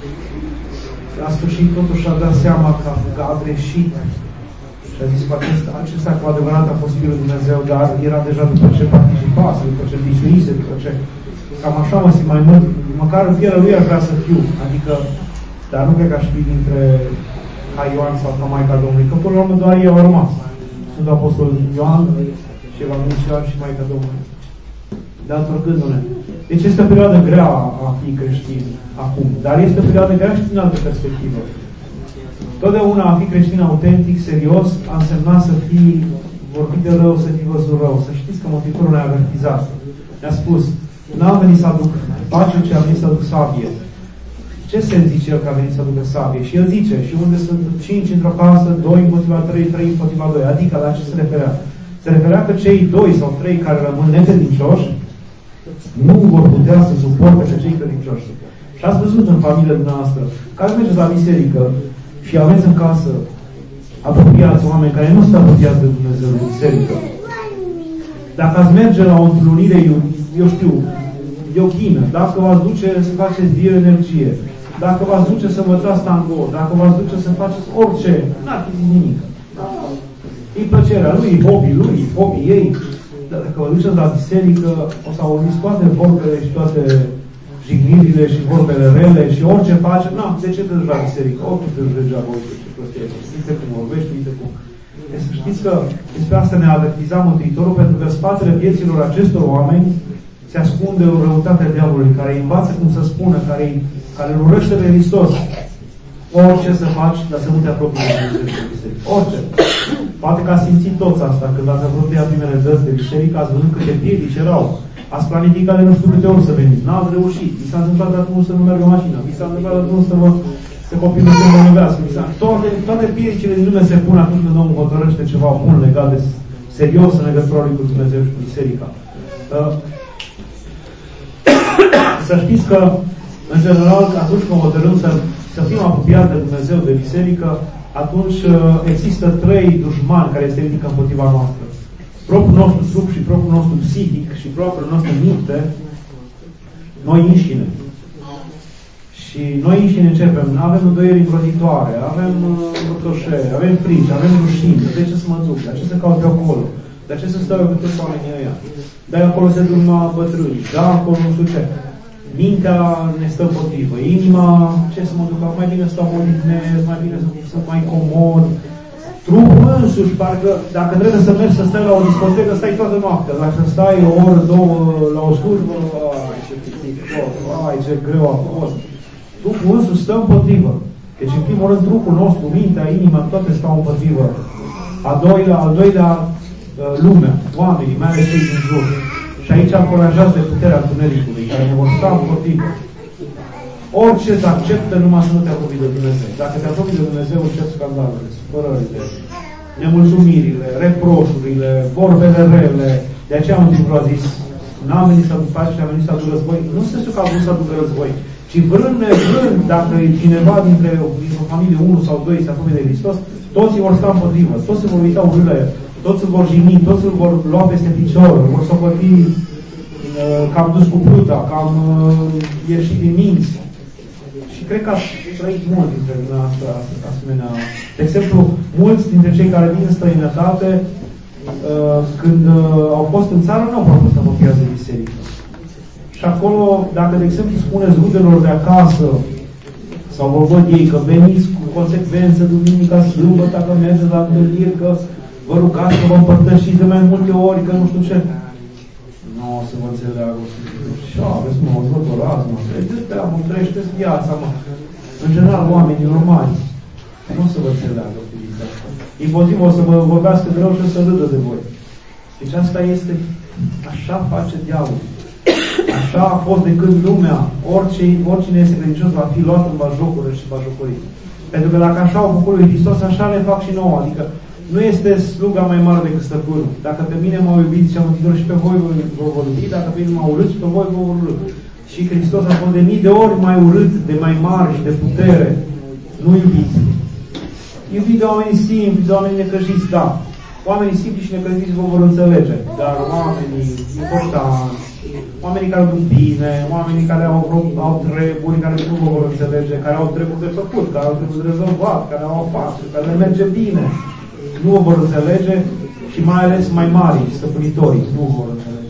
[SPEAKER 2] la sfârșit totuși a dat seama că a, că a greșit. Și a zis că acesta, acesta cu adevărat a fost Fiul lui Dumnezeu, dar era deja după ce participase, după ce biciuise, după ce... Cam așa mă simt mai mult, măcar în pielea lui aș vrea să fiu. Adică, dar nu cred că aș fi dintre ca Ioan sau ca Maica Domnului, că până la urmă doar ei au rămas. Sunt Apostolul Ioan și Evanghelistul Ioan și Maica Domnului. Dar întorcându-ne. Deci este o perioadă grea a fi creștin acum, dar este o perioadă grea și din altă perspectivă. Totdeauna a fi creștin autentic, serios, a însemnat să fii vorbit de rău, să fii văzut rău. Să știți că Mântuitorul ne-a avertizat. Ne-a spus, n-am venit să aduc pace, ci am venit să aduc sabie. Ce sens zice el că a venit să aducă sabie? Și el zice, și unde sunt cinci într-o casă, doi împotriva trei, trei împotriva doi. Adică la ce se referea? Se referea că cei doi sau trei care rămân necredincioși nu vor putea să suporte pe cei credincioși. Și ați văzut în familia noastră, care mergeți la biserică și aveți în casă apropiați oameni care nu sunt apropiați de Dumnezeu, de biserică. Dacă ați merge la o întrunire, eu, eu știu, yoghină, dacă v-ați duce să faceți bioenergie, dacă v-ați duce să învățați tango, dacă v-ați duce să faceți orice, n-ar fi nimic. E plăcerea lui, hobby lui, hobby ei. Dar dacă vă duceți la biserică, o să auziți toate vorbele și toate jignirile și vorbele rele și orice face, na, de ce te duci la biserică? Orice te duci degeaba, uite ce prostie. Uite cum vorbești, uite cum. Deci să știți că despre asta ne-a avertizat Mântuitorul, pentru că în spatele vieților acestor oameni se ascunde o răutate diavolului, care îi învață cum să spună, care, care îl urăște pe Hristos. Orice să faci, dar să nu te apropii de biserică. Orice. Poate că ați simțit toți asta, când ați vrut să ia primele dăți de biserică, ați văzut câte piedici erau. Ați planificat de nu știu câte ori să veniți. N-ați reușit. Vi s-a întâmplat atunci să nu meargă mașina. Vi s-a întâmplat atunci să vă să copilul să vă numească. Toate, toate piedicile din lume se pun atunci când Domnul hotărăște ceva bun legat de serios în legătura lui cu Dumnezeu și cu biserica. Uh, să știți că, în general, atunci când hotărâm să, să fim apropiați de Dumnezeu, de biserică, atunci există trei dușmani care se ridică împotriva noastră. Propriul nostru trup și propriul nostru psihic și propriul nostru minte, noi înșine. Și noi înșine începem, avem îndoieli îngrozitoare, avem învătoșeri, avem frici, avem rușine. De ce să mă duc? De ce să caut pe acolo? De ce să stau eu cu toți oamenii ăia? De acolo se duc numai bătrâni, da, acolo nu știu ce. Mintea ne stă împotrivă. Inima, ce să mă duc? Mai bine stau mă odihnesc, mai bine să sunt mai comod. Trupul însuși, parcă dacă trebuie să mergi să stai la o discotecă, stai toată noaptea. Dacă stai o oră, două la o slujbă, ai ce pitic, ai ce greu a fost. Trupul însuși stă împotrivă. Deci, în primul rând, trupul nostru, mintea, inima, toate stau împotrivă. A doilea, al doilea, lumea, oamenii, mai ales cei din jur. Și aici încurajați de puterea întunericului, care ne vor sta împotrivă. Orice să acceptă, numai să nu te apropii de Dumnezeu. Dacă te apropii de Dumnezeu, încep scandalurile, supărările, nemulțumirile, reproșurile, vorbele rele. De aceea Mântuitorul a zis, n-am venit să aduc pace, ci am venit să aduc război. Nu se știu că a vrut să aducă război, ci vrând nevrând, dacă cineva dintre o familie unu sau doi se apropie de Hristos, toți vor sta împotrivă, toți se vor uita urât la el. Toți îl vor jigni, toți îl vor lua peste picior, vor socoti uh, că am dus cu pluta, că am uh, ieșit din minți. Și cred că ați trăit mult dintre dumneavoastră asemenea. De exemplu, mulți dintre cei care vin în străinătate când au fost în țară, nu au fost apropiați de biserică. Și acolo, dacă, de exemplu, spuneți rudelor de acasă, sau vă văd ei că veniți cu consecvență duminica, sâmbătă, că mergeți la întâlniri, că vă rugați să vă împărtășiți de mai multe ori, că nu știu ce. Nu o să vă înțeleagă. Și aveți, mă, vă dorați, mă, trăiți, mă, trăiește-ți viața, mă. În general, oamenii normali nu o să vă înțeleagă privința asta. Impozitiv o să vă vorbească de rău și o să râdă de voi. Deci asta este, așa face diavolul. Așa a fost de când lumea, orice, oricine este credincios va fi luat în bajocoră și bajocorit. Pentru că dacă așa au făcut lui Hristos, așa le fac și nouă. Adică nu este sluga mai mare decât stăpânul. Dacă pe mine m-au iubit și am întâlnit și pe voi vă vor iubi, dacă pe mine m-au urât și pe voi vă vor urât. Și Hristos a fost de mii de ori mai urât, de mai mare și de putere. Nu iubiți. Iubiți de oamenii simpli, de oamenii necăjiți, da. Oamenii simpli și necăjiți vă vor înțelege. Dar oamenii importanți, oamenii care duc bine, oamenii care au, au treburi, care nu vă vor înțelege, care au treburi de făcut, care au treburi de rezolvat, care au afaceri, care le merge bine, nu vă vor înțelege și mai ales mai mari, stăpânitorii, nu vă vor înțelege.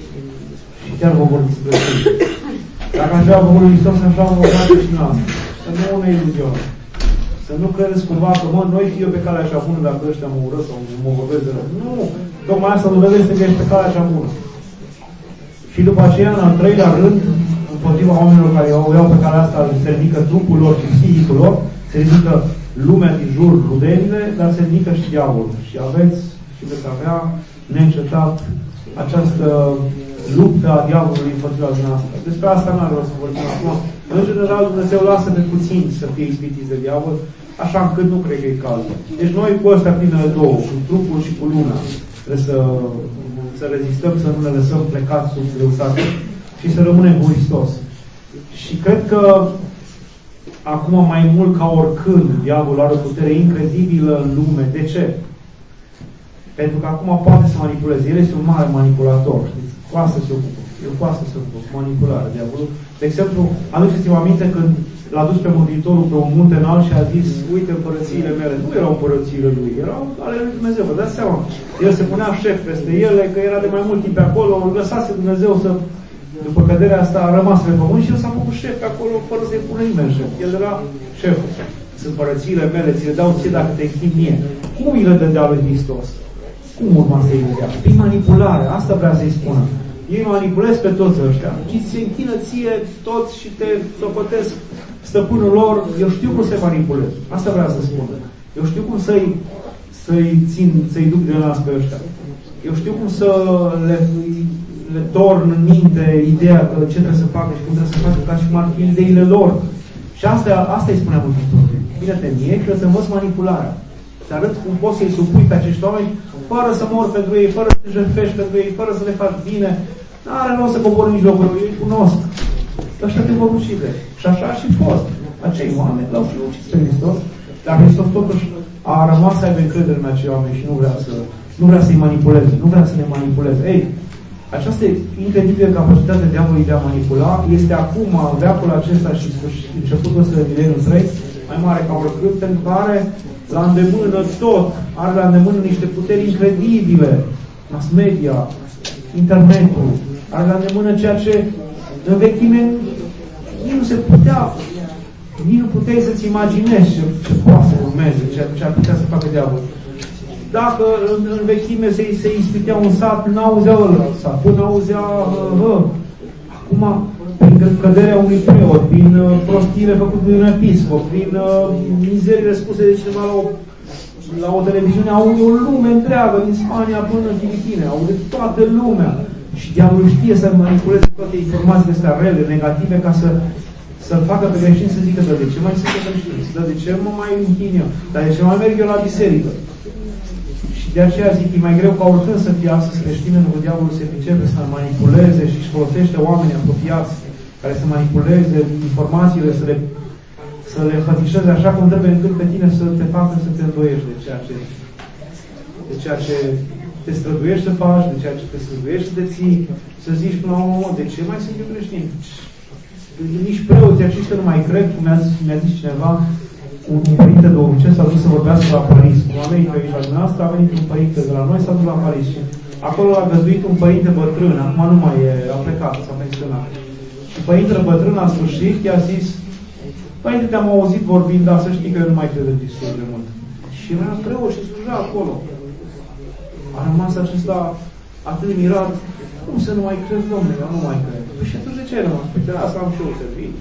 [SPEAKER 2] Și chiar vă vor disprețui. Dacă așa vă vor Hristos, așa vă vor face și noastră. Să nu ne iluzione. Să nu credeți cumva că, mă, noi fiu pe calea așa bună dacă ăștia mă urăsc sau mă vorbesc de rău. Nu! Tocmai asta nu vedeți că ești pe calea așa bună. Și după aceea, în al treilea rând, împotriva oamenilor care o iau pe calea asta, se ridică trupul lor și psihicul lor, se ridică lumea din jur, rudenile, dar se ridică și diavolul. Și aveți și veți avea neîncetat această luptă a diavolului împotriva dumneavoastră. Despre asta nu vreau să vorbim acum. În general, Dumnezeu lasă pe puțini să fie ispitiți de diavol, așa încât nu cred că e cazul. Deci noi cu astea primele două, cu trupul și cu luna, trebuie să, să rezistăm, să nu ne lăsăm plecați sub greutate și să rămânem cu Hristos. Și cred că acum mai mult ca oricând diavolul are o putere incredibilă în lume. De ce? Pentru că acum poate să manipuleze. El este un mare manipulator. Știți? Cu asta se ocupă. El cu asta se ocupă. Manipulare. Diavolul. De exemplu, aduceți-vă aminte când l-a dus pe Mântuitorul pe un munte înalt și a zis, uite împărățiile mele. Nu erau împărățiile lui, erau ale lui Dumnezeu. Vă dați seama. El se punea șef peste ele, că era de mai mult timp pe acolo, lăsase Dumnezeu să, după căderea asta, a rămas pe pământ și el s-a făcut șef pe acolo, fără să-i pună nimeni șef. El era șeful. Sunt împărățiile mele, ți le dau ție dacă te închini mie. Cum îi le dădea lui Hristos? Cum urma să-i dădea? Prin manipulare. Asta vrea să-i spună. Ei manipulez pe toți ăștia. Și se închină ție toți și te sopătesc stăpânul lor. Eu știu cum să-i manipulez. Asta vrea să spună. Eu știu cum să-i să-i țin, să-i duc de nas pe ăștia. Eu știu cum să le, le torn în minte ideea că ce trebuie să facă și cum trebuie să facă ca și cum ar fi ideile lor. Și asta, asta îi spunea Mântuitorul. Bine-te mie că să învăț manipularea. Să arăt cum poți să-i supui pe acești oameni fără să mor pentru ei, fără să-i jertfești pentru ei, fără să le faci bine. N-are rost să cobori nici locul, eu îi cunosc. Ăștia te vor ucide. Și așa a și fost. Acei oameni l-au și ucis pe Hristos, dar Hristos totuși a rămas să aibă încredere în acei oameni și nu vrea să nu vrea să-i manipuleze, nu vrea să ne manipuleze. Ei, această incredibilă capacitate diavolului de a manipula este acum, veacul acesta și începutul ăsta de mileniul trei, mai mare ca oricât, pentru că are la îndemână tot, are la îndemână niște puteri incredibile, mass media, internetul, are la îndemână ceea ce în vechime nici nu se putea, nici nu puteai să-ți imaginezi ce, ce poate să urmeze, ce, ce ar putea să facă diavolul. Dacă în, în vechime se, se ispitea un sat, n-auzea ăla sat, până auzea uh, acum, prin căderea unui preot, prin uh, prostiile făcute de un episcop, prin uh, mizerile spuse de cineva la o, la o televiziune, aude o lume întreagă, din Spania până în Filipine, aude toată lumea. Și diavolul știe să manipuleze toate informațiile astea rele, negative, ca să să-l facă pe creștin să zică, dar de ce mai sunt creștini? Dar de ce mă mai închin eu? Dar de ce mai merg eu la biserică? Și de aceea zic, e mai greu ca oricând să fie astăzi creștin, pentru că diavolul se pricepe să manipuleze și își folosește oamenii apropiați care să manipuleze informațiile, să le, să le hățișeze așa cum trebuie, încât pe tine să te facă să te îndoiești de ceea ce, de ceea ce te străduiești să faci, de ceea ce te străduiești să te ții, să zici până la urmă, de ce mai sunt eu creștin? Nici preoții aceștia nu mai cred, cum mi-a zis, mi-a zis cineva, un, un părinte de obicei s-a dus să vorbească la Paris. Cum a venit aici la dumneavoastră, a venit un părinte de la noi, s-a dus la Paris. Și acolo a găzduit un părinte bătrân, acum nu mai e, a plecat, s-a pensionat. Și părintele bătrân la sfârșit i-a zis: părinte, te-am auzit vorbind, dar să știi că eu nu mai cred în Hristos de mult. Și era preot și sluja acolo. A rămas acesta atât de mirat. Cum să nu mai crezi, domnule? Eu nu mai cred. Păi și atunci de ce ai rămas? Păi de asta am și eu servit.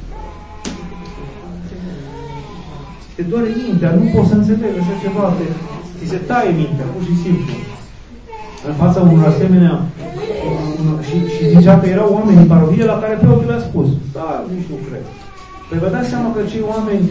[SPEAKER 2] Te doare mintea, nu poți să înțelegi așa ceva. Te, ți se taie mintea, pur și simplu. În fața unor asemenea, și, și zicea că erau oameni din parodie la care preotul le-a spus: da, nici nu cred. Păi vă dați seama că cei oameni,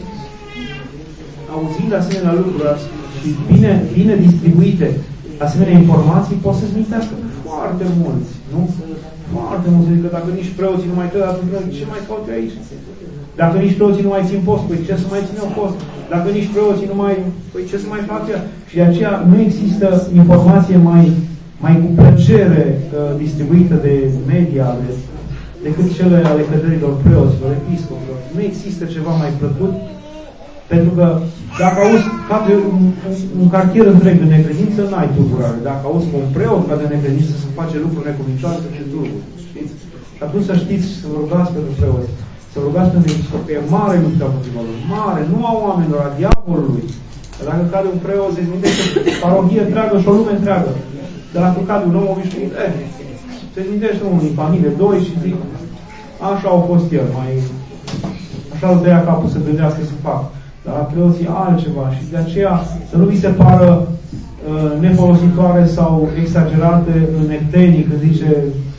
[SPEAKER 2] auzind asemenea lucruri și bine, bine distribuite asemenea informații, pot să-ți mintească foarte mulți, nu? Foarte mulți. Adică dacă nici preoții nu mai cred, atunci ce mai caut aici? Dacă nici preoții nu mai țin post, păi ce să mai țin eu post? Dacă nici preoții nu mai... Păi ce să mai fac ea? Și de aceea nu există informație mai, mai cu plăcere uh, distribuită de media, de, decât cele ale căderilor preoților, episcopilor. Nu există ceva mai plăcut, pentru că dacă auzi ca de un, un, un cartier întreg de necredință, n-ai tulburare. Dacă auzi că un preot ca de necredință să face lucruri necuvincioase, te tulburi. Știți? Și atunci să știți și să vă rugați pentru preoți. Să vă rugați pentru episcop, că e mare luptă împotriva lui. Mare, nu a oamenilor, a diavolului. Că dacă cade un preot, se zmintește parodie întreagă și o lume întreagă. Dar dacă cade un om obișnuit, eh, se zmintește unul din familie, doi și zic, așa au fost el, mai... Așa îl dăia capul să gândească să facă. Dar la preoții altceva și de aceea să nu vi se pară uh, nefolositoare sau exagerate în nectenii, când zice,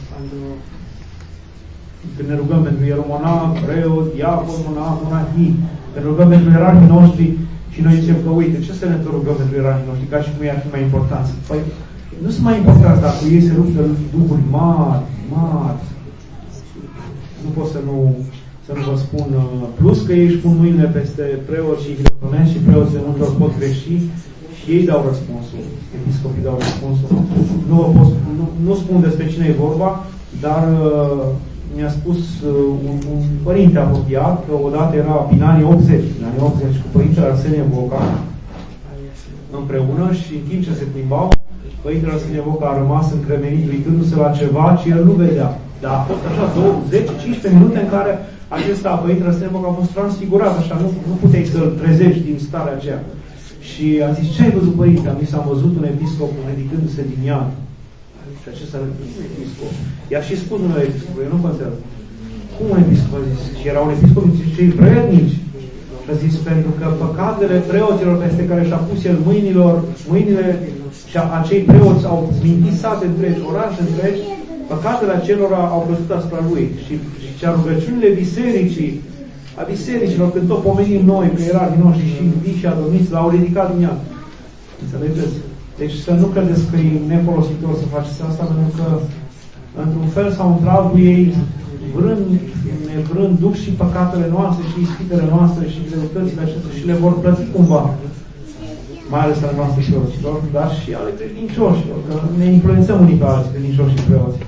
[SPEAKER 2] când ne rugăm pentru ieromonah, preot, diacon, monah, monahii, ne rugăm pentru ierarhii noștri și noi zicem că, uite, ce să ne rugăm pentru ierarhii noștri, ca și cum ei ar fi mai importanți? Păi, nu sunt mai importanți dacă ei se luptă duhuri mari, mari. Nu pot să nu... să nu vă spun, plus că ei își pun mâinile peste preoți și hieromonezi și preoții de multe ori pot greși și ei dau răspunsul. Episcopii dau răspunsul. Nu, vă pot, nu, nu spun despre cine e vorba, dar uh, mi-a spus uh, un, un părinte apropiat că odată era în anii optzeci, în anii optzeci cu părintele Arsenie Boca împreună și în timp ce se plimbau, părintele Arsenie Boca a rămas încremenit uitându-se la ceva ce el nu vedea. Dar a fost așa zece cincisprezece minute în care acesta, părintele Arsenie Boca, a fost transfigurat, așa, nu, nu puteai să-l trezești din starea aceea. Și a zis: ce ai văzut, părinte? Am zis: am văzut un episcop ridicându-se din iad. Și acesta nu un episcop. I-a și spus numele episcop, eu nu contează. Cum un episcop? A zis. Și era un episcop, zice, cei vrednici. Și a zis: pentru că păcatele preoților peste care și-a pus el mâinilor, mâinile și acei preoți au zmintit sate întregi, orașe întregi, păcatele acelora au căzut asupra lui. Și, și cea rugăciunile bisericii, a bisericilor, când tot pomenim noi, că era din noștri și vii și adormiți, l-au ridicat din ea. Înțelegeți? Deci să nu credeți că e nefolositor să faceți asta, pentru că într-un fel sau într-altul ei, vrând, nevrând, duc și păcatele noastre și ispitele noastre și greutățile acestea și le vor plăti cumva. Mai ales ale noastre preoților, dar și ale credincioșilor, că ne influențăm unii pe alții, credincioși și preoți.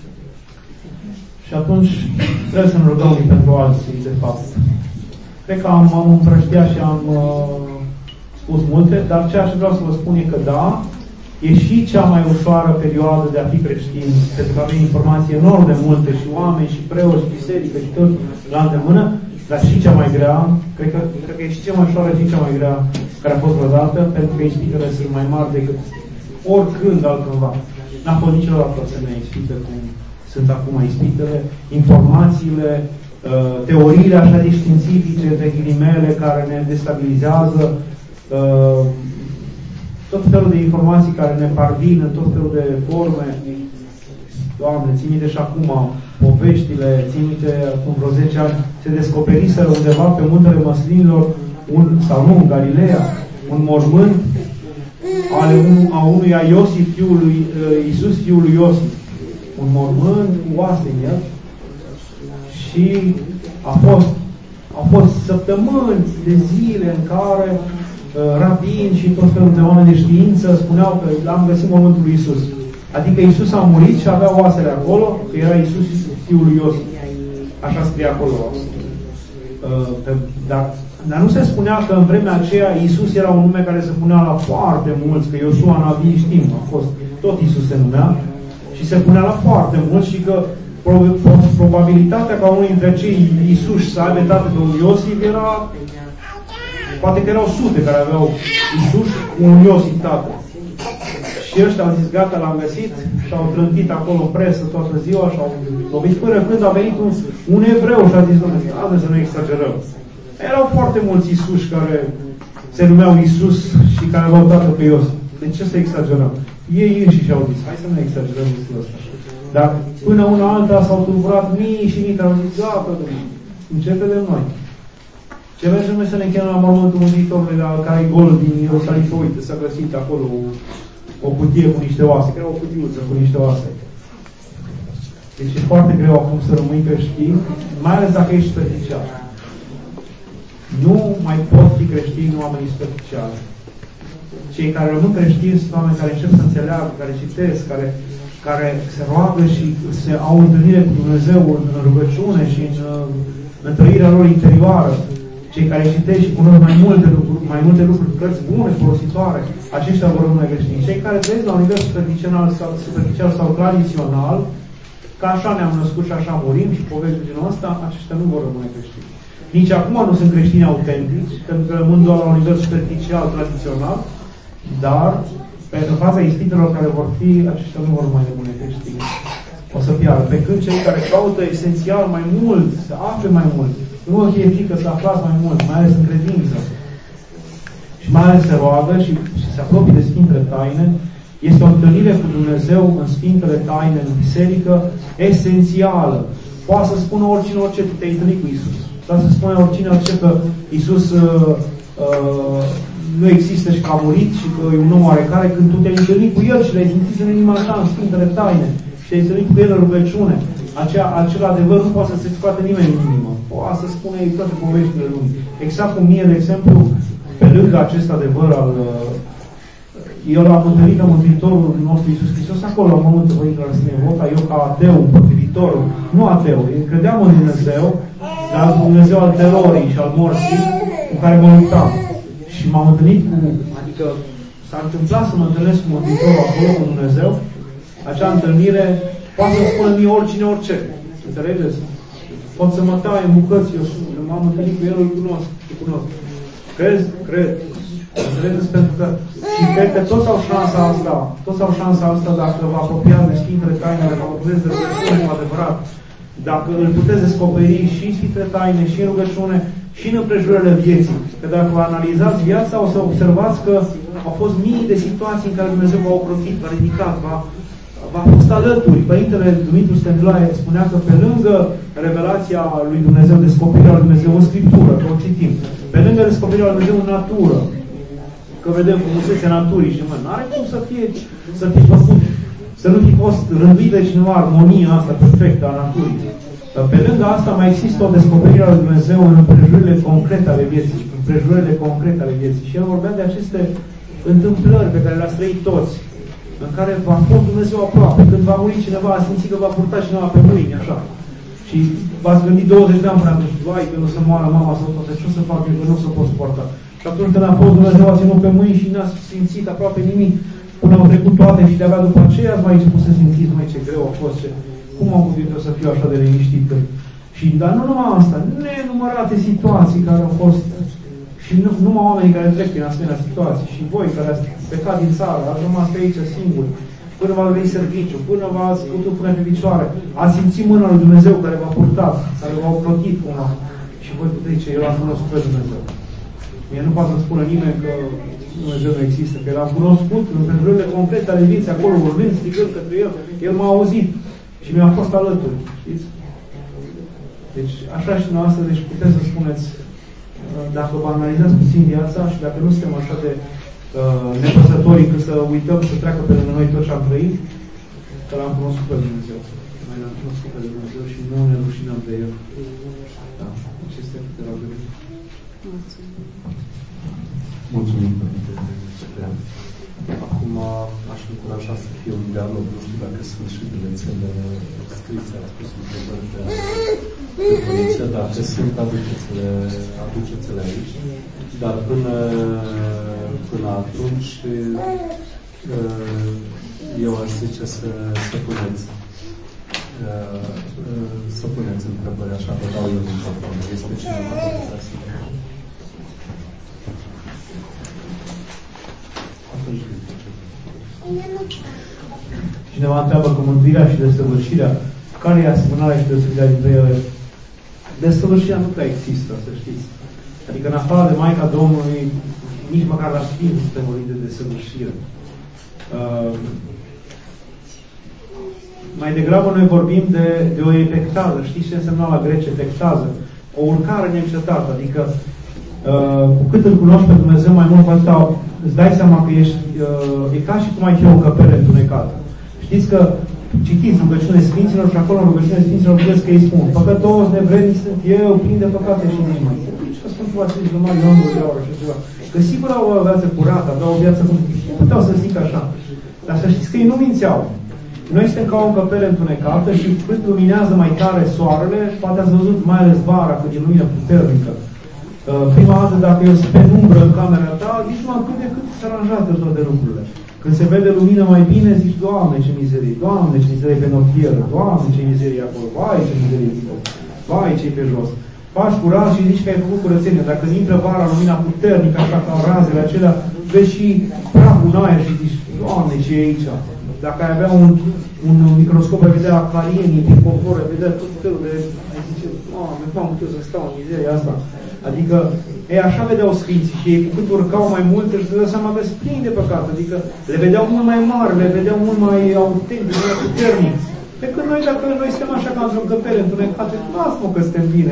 [SPEAKER 2] Și atunci trebuie să ne rugăm unii pentru alții, de fapt. Cred că am, am împrăștiat și am uh, spus multe, dar ceea ce vreau să vă spun e că da, e și cea mai ușoară perioadă de a fi creștin, pentru că avem informații enorm de multe și oameni, și preoți, și biserică, și tot la îndemână, dar și cea mai grea, cred că, cred că e și cea mai ușoară și cea mai grea care a fost vreodată, pentru că ispitele sunt mai mari decât oricând altcândva. N-a fost niciodată o asemenea ispită cum sunt acum ispitele, informațiile, teoriile așa de științifice, de ghilimele, care ne destabilizează, tot felul de informații care ne parvin în tot felul de forme. Doamne, țin minte și acum poveștile, țin minte acum vreo zece ani, se descoperiseră undeva pe muntele Măslinilor, un, sau nu, în Galileea, un mormânt ale un, a unuia Iosif, fiul lui Iisus, fiul lui Iosif. Un mormânt cu oase în el. Și a fost, au fost săptămâni de zile în care uh, rabini și tot felul de oameni de știință spuneau că l-am găsit mormântul lui Iisus. Adică Iisus a murit și avea oasele acolo, că era Iisus fiul lui Iosif. Așa scrie acolo. Uh, pe, dar Dar nu se spunea că în vremea aceea Iisus era un nume care se punea la foarte mulți, că Iosua Nabii știm, a fost, tot Iisus se numea, și se punea la foarte mulți și că probabilitatea ca unul dintre cei Iisuși să aibă tată de un Iosif era, poate că erau sute care aveau Iisuși un Iosif tată. Și ăștia au zis, gata, l-am găsit, și au trântit acolo în presă toată ziua și au lovit până când a venit un, un evreu și a zis, Dumnezeu, haideți să nu exagerăm. Erau foarte mulți Iisuși care se numeau Iisus și care aveau tată pe Iosif. De ce să exagerăm? Ei înșiși au zis, hai să nu exagerăm lucrul ăsta. Dar până una alta s-au tulburat mii și mii care au zis, gata, Dumnezeu, începe de noi. Ce mergem noi să ne închinăm la mormântul Mântuitorului, la care e gol din Ierusalim, că uite, s-a găsit acolo o, o cutie cu niște oase, că era o cutiuță cu niște oase. Deci e foarte greu acum să rămâi creștin, mai ales dacă ești superficial. Nu mai pot fi creștini oamenii superficiali. Cei care rămân creștini sunt oameni care încep să înțeleagă, care citesc, care, care se roagă și se au întâlnire cu Dumnezeu în, în rugăciune și în, în trăirea lor interioară. Cei care citesc și cunosc mai multe lucruri, mai multe lucruri, cărți bune, folositoare, aceștia vor rămâne creștini. Cei care trăiesc la un nivel superficial sau, superficial sau tradițional, că așa ne-am născut și așa murim și povești de genul ăsta, aceștia nu vor rămâne creștini. Nici acum nu sunt creștini autentici, pentru că rămân doar la un nivel superficial, tradițional, dar pentru fața ispitelor care vor fi, aceștia nu vor mai rămâne creștini. O să piară. Pe când cei care caută esențial mai mult, să afle mai mult, nu o fie frică să aflați mai mult, mai ales în credință, și mai ales se roagă și, și se apropie de Sfintele Taine, este o întâlnire cu Dumnezeu în Sfintele Taine, în biserică, esențială. Poate să spună oricine orice, tu te-ai întâlnit cu Iisus. Dar să spune oricine orice că Iisus uh, uh, nu există și că a murit și că e un om oarecare, când tu te-ai întâlnit cu El și le-ai simțit în inima ta, în Sfintele Taine, și te-ai întâlnit cu El în rugăciune, acea, acel adevăr nu poate să se scoate nimeni în inimă. Poate să spune toate poveștile lumii. Exact cum mie, de exemplu, pe lângă acest adevăr al... Uh, eu l-am întâlnit în Mântuitorul nostru Iisus Hristos, acolo am mământă Părintele Răsine Vota, eu ca ateu, împotrivitorul, nu ateu, eu credeam în Dumnezeu, dar Dumnezeu al terorii și al morții, cu care mă luptam. Și m-am întâlnit cu, adică s-a întâmplat să mă întâlnesc cu Mântuitorul acolo, cu Dumnezeu, acea întâlnire poate să spună mie oricine, orice. Înțelegeți? Pot să mă taie în bucăți, eu m-am întâlnit cu El, îl cunosc, îl cunosc. Crezi? Cred. Înțelegeți? Pentru că și cred că toți au șansa asta, toți au șansa asta dacă vă apropiați de Sfintele Taine, dacă vă puteți de rugăciune cu adevărat, dacă îl puteți descoperi și în Sfintele Taine, și în rugăciune, și în împrejurările vieții. Că dacă vă analizați viața, o să observați că au fost mii de situații în care Dumnezeu v-a ocrotit, v-a ridicat, v-a, v-a fost alături. Părintele Dumitru Stendulae spunea că pe lângă revelația lui Dumnezeu, descoperirea lui Dumnezeu în Scriptură, că o citim, pe lângă descoperirea lui Dumnezeu în natură, că vedem frumusețea naturii și nu are cum să fie, să fie făcut, să nu fi fost rânduit de cineva armonia asta perfectă a naturii. Dar pe lângă asta mai există o descoperire a lui Dumnezeu în împrejurile concrete ale vieții, în împrejurile concrete ale vieții. Și el vorbea de aceste întâmplări pe care le-ați trăit toți, în care v-a fost Dumnezeu aproape. Când va muri cineva, a simțit că va purta cineva pe mâini, așa. Și v-ați gândit douăzeci de ani până atunci, vai, că nu să moară mama sau toate, ce o să fac, că nu o să pot suporta. Și atunci când a fost Dumnezeu, a ținut pe mâini și n-a simțit aproape nimic, până au trecut toate și de-abia după aceea ați mai început să simțiți, mai ce greu a fost, ce... cum am putut eu să fiu așa de liniștit? Și, dar nu numai asta, nenumărate situații care au fost, și nu, numai oamenii care trec prin asemenea situații, și voi care ați plecat din țară, ați rămas pe aici singuri, până v-ați venit serviciu, până v-ați putut pune pe picioare, ați simțit mâna lui Dumnezeu care v-a purtat, care v-a ocrotit cumva, și voi puteți zice, eu l-am cunoscut pe Dumnezeu. Mie nu poate să spună nimeni că Dumnezeu nu există, că l-am cunoscut în împrejurile concrete ale vieții, acolo vorbind, strigând către El, El m-a auzit și mi-a fost alături. Știți? Deci, așa și noastră, deci puteți să spuneți, dacă vă analizați puțin viața și dacă nu suntem așa de uh, nepăsători încât să uităm să treacă pe lângă noi tot ce am trăit, că l-am cunoscut pe Dumnezeu. Noi l-am cunoscut pe Dumnezeu și nu ne rușinăm de El. Da, acestea câteva gândiri.
[SPEAKER 1] Mulțumim, Părinte. Acum aș încuraja să fie un dialog. Nu știu dacă sunt și bilețele scrise, ați spus întrebări de părință, dacă sunt, aduceți-le, aduceți-le aici. Dar până, până atunci, eu aș zice să, să puneți să puneți întrebări, așa vă dau eu microfonul. Este cineva care vrea să
[SPEAKER 2] Cineva întreabă că mântuirea și desăvârșirea, care e asemănarea și deosebirea dintre ele? Desăvârșirea nu prea există, să știți. Adică în afară de Maica Domnului, nici măcar la Sfânt nu suntem vorbit de desăvârșire. Uh, mai degrabă noi vorbim de, de o epectază. Știți ce însemna la grece epectază? O urcare neîncetată. Adică uh, cu cât îl cunoști pe Dumnezeu mai mult, asta îți dai seama că ești, uh, e ca și cum ai fi o căpere întunecată. Știți că citiți rugăciunile Sfinților și acolo în rugăciunile Sfinților vedeți că ei spun: păcătos, nevrednic sunt eu, plin de păcate și de inimă. Și că spun ceva ce zic, numai Ioan de Aur și ceva. Că sigur au o viață curată, aveau o viață cum puteau să zic așa. Dar să știți că ei nu mințeau. Noi suntem ca o încăpere întunecată și cât luminează mai tare soarele, poate ați văzut mai ales vara, că e lumină puternică. Prima dată, dacă eu sunt penumbră în camera ta, zici mă cât de cât se aranjează toate lucrurile. Când se vede lumină mai bine, zici: Doamne, ce mizerie, Doamne, ce mizerie pe noptieră, Doamne, ce mizerie acolo, vai, ce mizerie acolo, vai, ce pe jos. Faci curat și zici că ai făcut curățenie. Dacă intră vara, lumina puternică, așa ca razele acelea, vezi și praful în aer și zici: Doamne, ce e aici? Dacă ai avea un, un microscop, ai vedea acarienii din covor, ai vedea tot felul de... Ai zice: Doamne, m-am putut să stau în mizeria asta. Adică, ei așa vedeau Sfinții și ei cu cât urcau mai mult își dădeau seama că sunt plini de păcat. Adică le vedeau mult mai mari, le vedeau mult mai autentici, mai puternici. Pe când noi, dacă noi suntem așa ca într-o încăpere întunecată, lasă-mă că suntem bine.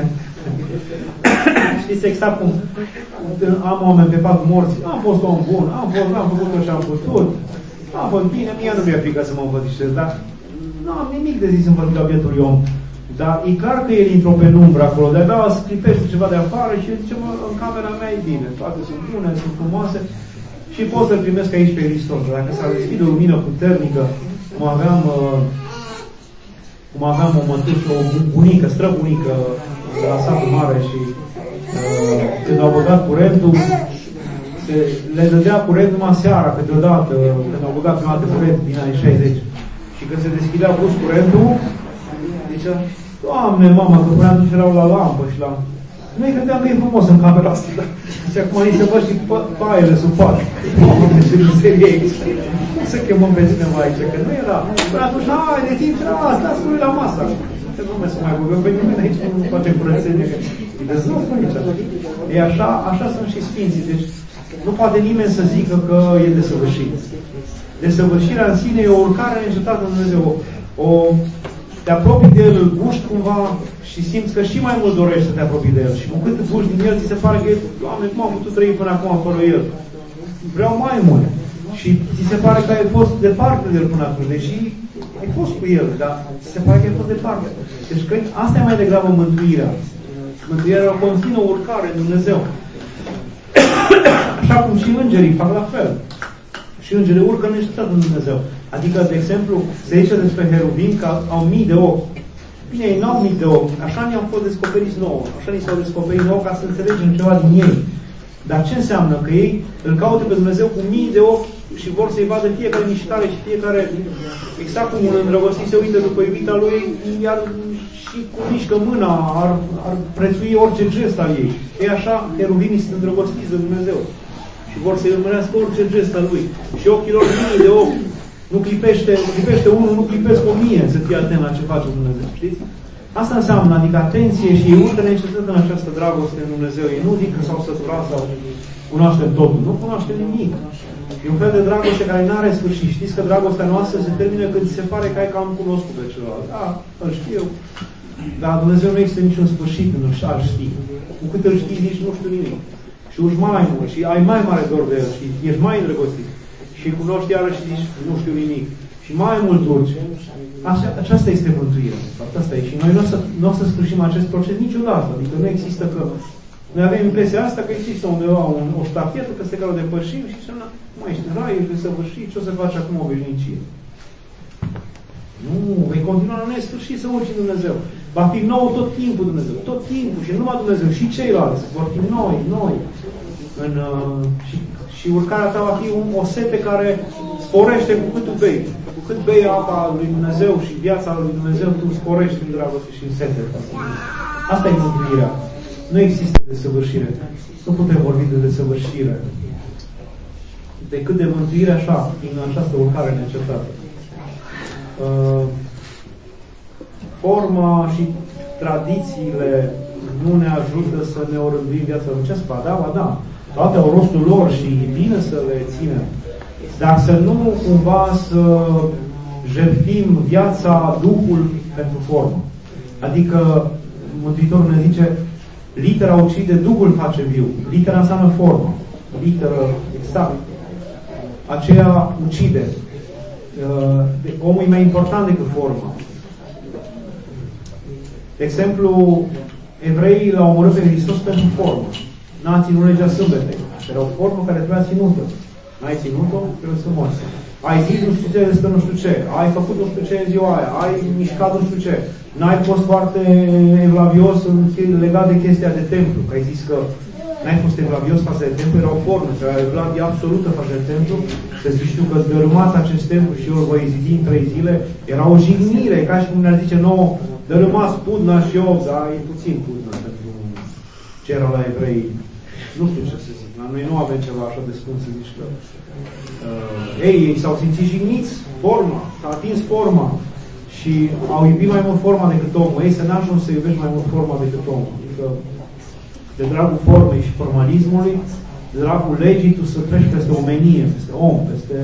[SPEAKER 2] Știți exact cum am oameni pe pat morți, am fost om bun, am fost, am făcut tot ce am putut, am fost bine, mie nu mi-e frică să mă învățișez, dar nu am nimic de zis împărțit bietului om. Dar e clar că el intră o penumbră acolo, de-abia sclipește ceva de afară și el zice: mă, în camera mea e bine, toate sunt bune, sunt frumoase și pot să-L primesc aici pe Hristos. Dacă s-ar deschide o lumină puternică, cum aveam, uh, cum aveam o mătușă, o bunică, străbunică de la satul mare și uh, când au băgat curentul, se, le dădea curent numai seara, câteodată, când au băgat prima dată curent din anii șaizeci. Și când se deschidea brusc curentul, zicea: Doamne, mama, că până atunci erau la lampă și la... Noi credeam că e frumos în camera asta, dar și acum ni se văd și paiele sub pat. Doamne, ce mizerie aici! Cum să chemăm pe cineva aici? Că nu era. Până atunci, haideți, intră la asta, spune la masă. Ce nume să mai vorbim pe nimeni aici, nu face curățenie, că e dezastru aici. E așa, așa sunt și Sfinții. Deci nu poate nimeni să zică că e desăvârșit. Desăvârșirea în sine e o urcare neîncetată în Dumnezeu. O... te apropii de El, îl guști cumva și simți că și mai mult dorești să te apropii de El. Și cu cât îți guști din El, ți se pare că, Doamne, cum am putut trăi până acum fără El? Vreau mai mult. Și ți se pare că ai fost departe de El până atunci, deși ai fost cu El, dar ți se pare că ai fost departe. Deci cred că asta e mai degrabă mântuirea. Mântuirea e o continuă urcare în Dumnezeu. Așa cum și îngerii fac la fel. Și îngerii urcă neștitat în Dumnezeu. Adică, de exemplu, se zice despre heruvim că au mii de ochi. Bine, ei n-au mii de ochi. Așa ne-au fost descoperiți nouă. Așa ni s-au descoperit nouă ca să înțelegem ceva din ei. Dar ce înseamnă? Că ei îl caută pe Dumnezeu cu mii de ochi și vor să-i vadă fiecare mișcare și fiecare... Exact cum un îndrăgostit se uită după iubita lui, iar și cu mișcă mâna ar, ar prețui orice gest al ei. Ei așa, heruvimii sunt îndrăgostiți de Dumnezeu. Și vor să-i urmărească orice gest al lui. Și ochii lor mii de ochi. Nu clipește, clipește unul, nu clipesc o mie să fie atent la ce face Dumnezeu. Știți? Asta înseamnă, adică atenție și ei urcă neîncetând în această dragoste în Dumnezeu. Ei nu zic că s-au săturat sau cunoaștem totul. Nu cunoaștem nimic. E un fel de dragoste care nu are sfârșit. Știți că dragostea noastră se termină când se pare că ai cam cunoscut pe celălalt. Da, îl știu. Dar Dumnezeu nu există niciun sfârșit în a ști. Cu cât îl știi, nici nu știu nimic. Și uși mai mult și ai mai mare dor de el și ești mai îndrăgostit. Și cunoști iarăși și zici: nu știu nimic. Și mai mult urci. Așa, aceasta este mântuirea. Asta e. Și noi nu o să, nu o să sfârșim acest proces niciodată. Adică nu există că Noi avem impresia asta că există undeva un, o stachetă peste care o depășim și zicem, mai ești în rai, ești desăvârșit, ce o să faci acum o veșnicie? Nu, vei continua la nesfârșit să urci în Dumnezeu. Va fi nou tot timpul Dumnezeu, tot timpul și numai Dumnezeu și ceilalți. Vor fi noi, noi. În, uh, și, și urcarea ta va fi un, o sete care sporește cu cât tu bei. Cu cât bei apa lui Dumnezeu și viața lui Dumnezeu, tu sporești în dragoste și în sete. Asta e mântuirea. Nu există desăvârșire. Nu putem vorbi de desăvârșire. Decât de mântuire așa, din această urcare neîncetată. Uh, forma și tradițiile nu ne ajută să ne orânduim viața lucească. Ba da, ba da. Toate au rostul lor și e bine să le ținem. Dar să nu cumva să jertfim viața, Duhul pentru formă. Adică Mântuitorul ne zice, litera ucide, Duhul face viu. Litera înseamnă formă. Literă, exact. Aceea ucide. Omul e mai important decât forma. De exemplu, evreii l-au omorât pe Hristos pentru formă. N-a ținut legea sâmbetei. Era o formă care trebuia ținută. N-ai ținut-o, trebuie să mori. Ai zis nu știu ce despre nu știu ce. Ai făcut nu știu ce în ziua aia. Ai mișcat nu știu ce. N-ai fost foarte evlavios legat de chestia de templu. Că ai zis că n-ai fost evlavios față de templu, era o formă. Că era evlavie absolută față de templu. Să zici tu că dărâmați acest templu și eu îl voi zidi în trei zile. Era o jignire. Ca și cum ne-ar zice nouă, dărâmați Pudna și eu, dar e puțin Pudna pentru ce era la evrei. Nu știu ce să zic. La noi nu avem ceva așa de spun să zici că uh, ei, ei s-au simțit jigniți, forma, s-a atins forma și au iubit mai mult forma decât omul. Ei să n-ajung să iubești mai mult forma decât omul. Adică de dragul formei și formalismului, de dragul legii, tu să treci peste omenie, peste om, peste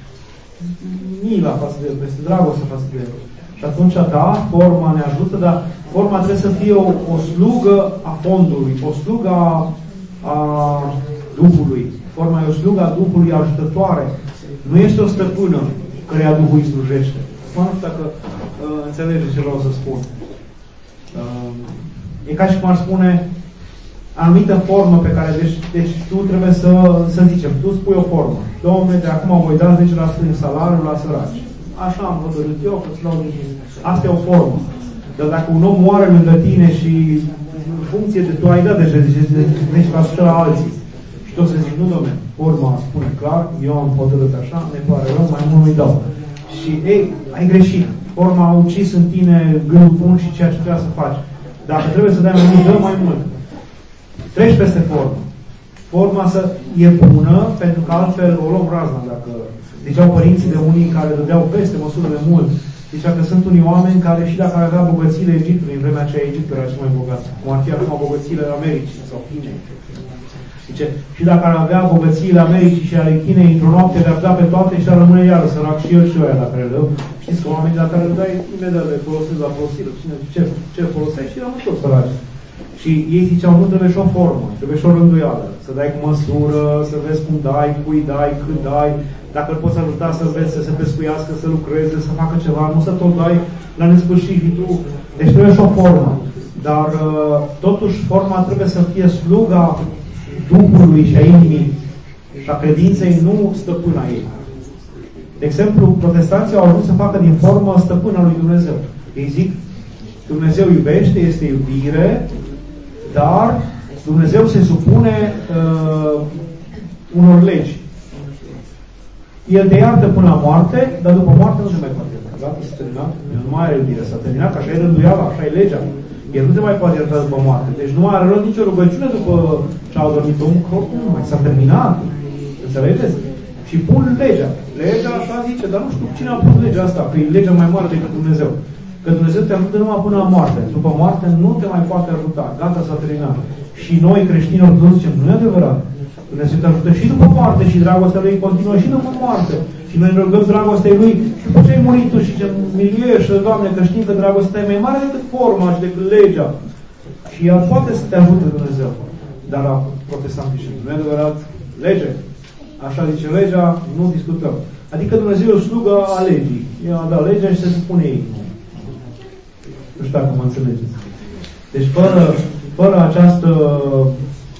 [SPEAKER 2] mila față de el, peste dragoste față de el. Și atunci, da, forma ne ajută, dar forma trebuie să fie o, o slugă a fondului, o slugă a, a Duhului. Forma e o slugă a Duhului ajutătoare. Nu este o stăpână căreia Duhul îi slujește. Mă, nu știu dacă uh, înțelegeți ce vreau să spun. Uh, e ca și cum ar spune anumită formă pe care, deci, deci tu trebuie să, să zicem, tu spui o formă. Dom'le, de acum voi da zece la sută din salariul la săraci. Așa am hotărât eu, că-ți dau de asta e o formă. Dar dacă un om moare lângă tine și în funcție de tu ai dat deja zece la sută la alții și tu să zici, nu dom'le, forma spune clar, eu am hotărât așa, ne pare rău, mai mult nu-i dau. Și ei, ai greșit. Forma a ucis în tine gândul bun și ceea ce trebuie să faci. Dacă trebuie să dai mai mult, dă mai mult. Treci peste formă. Forma să e bună, pentru că altfel o luăm razna. Dacă ziceau părinții de unii care dădeau peste măsură de mult, zicea că sunt unii oameni care și dacă ar avea bogățiile Egiptului, în vremea aceea Egiptul era cel mai bogat, cum ar fi acum bogățiile Americii sau Chinei. Zice, și dacă ar avea bogățiile Americii și ale Chinei, într-o noapte le-ar da pe toate și ar rămâne iară sărac și el și eu dacă le dau. Știți că oamenii dacă le dai, imediat le folosesc la folosire. Cine ce, ce folosești și rămân tot săraci. Și ei ziceau, nu trebuie și o formă, trebuie și o rânduială. Să dai cu măsură, să vezi cum dai, cui dai, cât dai, dacă îl poți ajuta să vezi, să se pescuiască, să lucreze, să facă ceva, nu să tot dai la nesfârșit și tu. Deci trebuie și o formă. Dar totuși forma trebuie să fie sluga Duhului și a inimii și a credinței, nu stăpâna ei. De exemplu, protestanții au ajuns să facă din formă stăpâna lui Dumnezeu. Ei zic, Dumnezeu iubește, este iubire, dar Dumnezeu se supune uh, unor legi. El te iartă până la moarte, dar după moarte nu se mai poate ierta. Gata, s-a terminat. El nu mai are iubire, s-a terminat, așa e rânduiala, așa e legea. El nu te mai poate ierta după moarte. Deci nu are rost nicio rugăciune după ce a dormit omul, că oricum nu mai s-a terminat. Înțelegeți? Și pun legea. Legea așa zice, dar nu știu cine a pus legea asta, că e legea mai mare decât Dumnezeu. Că Dumnezeu te ajută numai până la moarte. După moarte nu te mai poate ajuta. Gata, s-a terminat. Și noi, creștinii ortodoxi, zicem, nu e adevărat. Dumnezeu te ajută și după moarte și dragostea Lui continuă și după moarte. Și noi ne rugăm dragostea Lui și după ce ai murit tu și zicem, miliește, Doamne, că știm că dragostea e mai mare decât forma și decât legea. Și El poate să te ajute Dumnezeu. Dar la protestanții și nu e adevărat, lege. Așa zice legea, nu discutăm. Adică Dumnezeu e o slugă a legii. El a dat legea și se supune ei. Nu știu dacă mă înțelegeți. Deci fără, fără această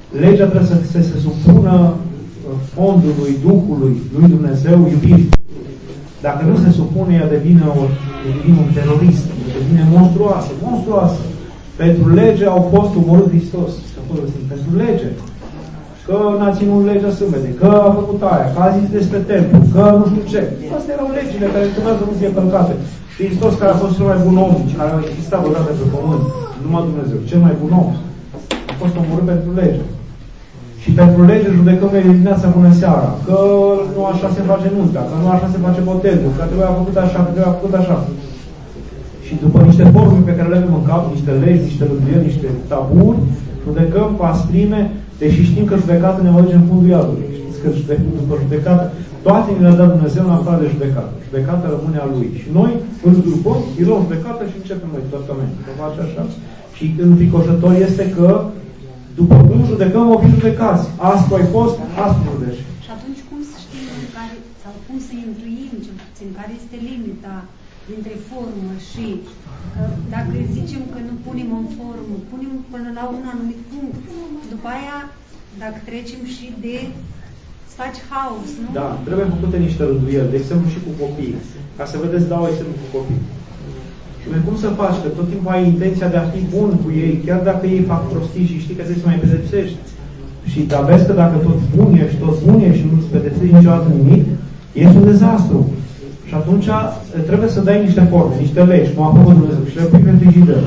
[SPEAKER 2] Legea trebuie să se, se supună fondului, Duhului, lui Dumnezeu, iubirii. Dacă nu se supune, ea devine, o, devine un terorist, devine monstruoasă, monstruoasă. Pentru lege au fost omorât Hristos. Pentru lege. Că n-a ținut legea sâmbete, că a făcut aia, că a zis despre templu, că nu știu ce. Astea erau legile care trebuia să nu fie călcate. Și Hristos, care a fost cel mai bun om, care a existat vreodată pe pământ, numai Dumnezeu, cel mai bun om, a fost omorât pentru lege. Și pentru lege judecăm de dimineața până seara, că nu așa se face nunta, că nu așa se face botezul, că trebuia făcut așa, că trebuia făcut așa. Și după niște forme pe care le avem în cap, niște legi, niște rânduieli, niște taburi, judecăm cu asprime, deși știm că judecata ne va duce în fundul iadului. Știți că după judecată, toate ne le-a dat Dumnezeu în afară de judecată. Judecata rămâne a Lui. Și noi îl grupăm, îi luăm judecată și începem noi tratamentul. Că face așa. Și înfricoșător este că după cum judecăm, o fi judecați. Astfel ai fost, astfel judeci.
[SPEAKER 3] Și atunci cum să știm în care, sau cum să intuim, cel puțin, care este limita dintre formă și că dacă zicem că nu punem în formă, punem până la un anumit punct. După aia, dacă trecem și de să faci haos, nu?
[SPEAKER 2] Da, trebuie făcute niște rânduieli, de exemplu și cu copii. Ca să vedeți, dau exemplu cu copii. Și cum să faci? Că tot timpul ai intenția de a fi bun cu ei, chiar dacă ei fac prostii și știi că trebuie să mai pedepsești. Și dar vezi că dacă tot bun ești, tot bun ești și nu-ți pedepsești niciodată nimic, ești un dezastru. Și atunci trebuie să dai niște forme, niște legi, cum a făcut Dumnezeu, și le pui pe frigider,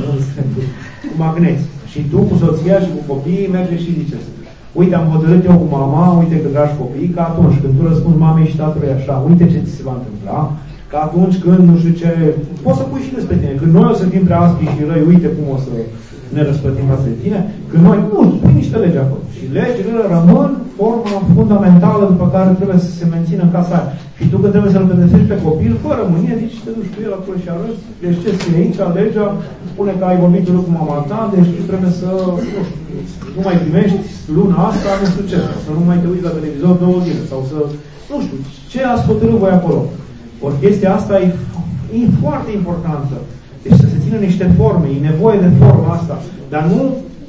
[SPEAKER 2] cu magneți. Și tu cu soția și cu copiii mergi și ziceți: uite, am hotărât eu cu mama, uite că, dragi copii, că atunci când tu răspunzi mamei și tatălui așa, uite ce ți se va întâmpla, că atunci când nu știu ce, poți să pui și despre tine, când noi o să fim prea aspri și răi, uite cum o să ne răspătim față de tine, când noi, nu, pui niște legi acolo. Și legile rămân forma fundamentală după care trebuie să se mențină în casa aia. Și tu când trebuie să-l pedepsești pe copil, fără mânie, zici și te duci cu el acolo și arăți, deci ce scrie aici, legea spune că ai vorbit cu mama ta, deci tu trebuie să, nu știu, nu mai primești luna asta, nu știu ce, să nu mai te uiți la televizor două zile, sau să, nu știu, ce ați hotărât voi acolo. Ori chestia asta e, e foarte importantă. Deci să se țină niște forme, e nevoie de forma asta, dar nu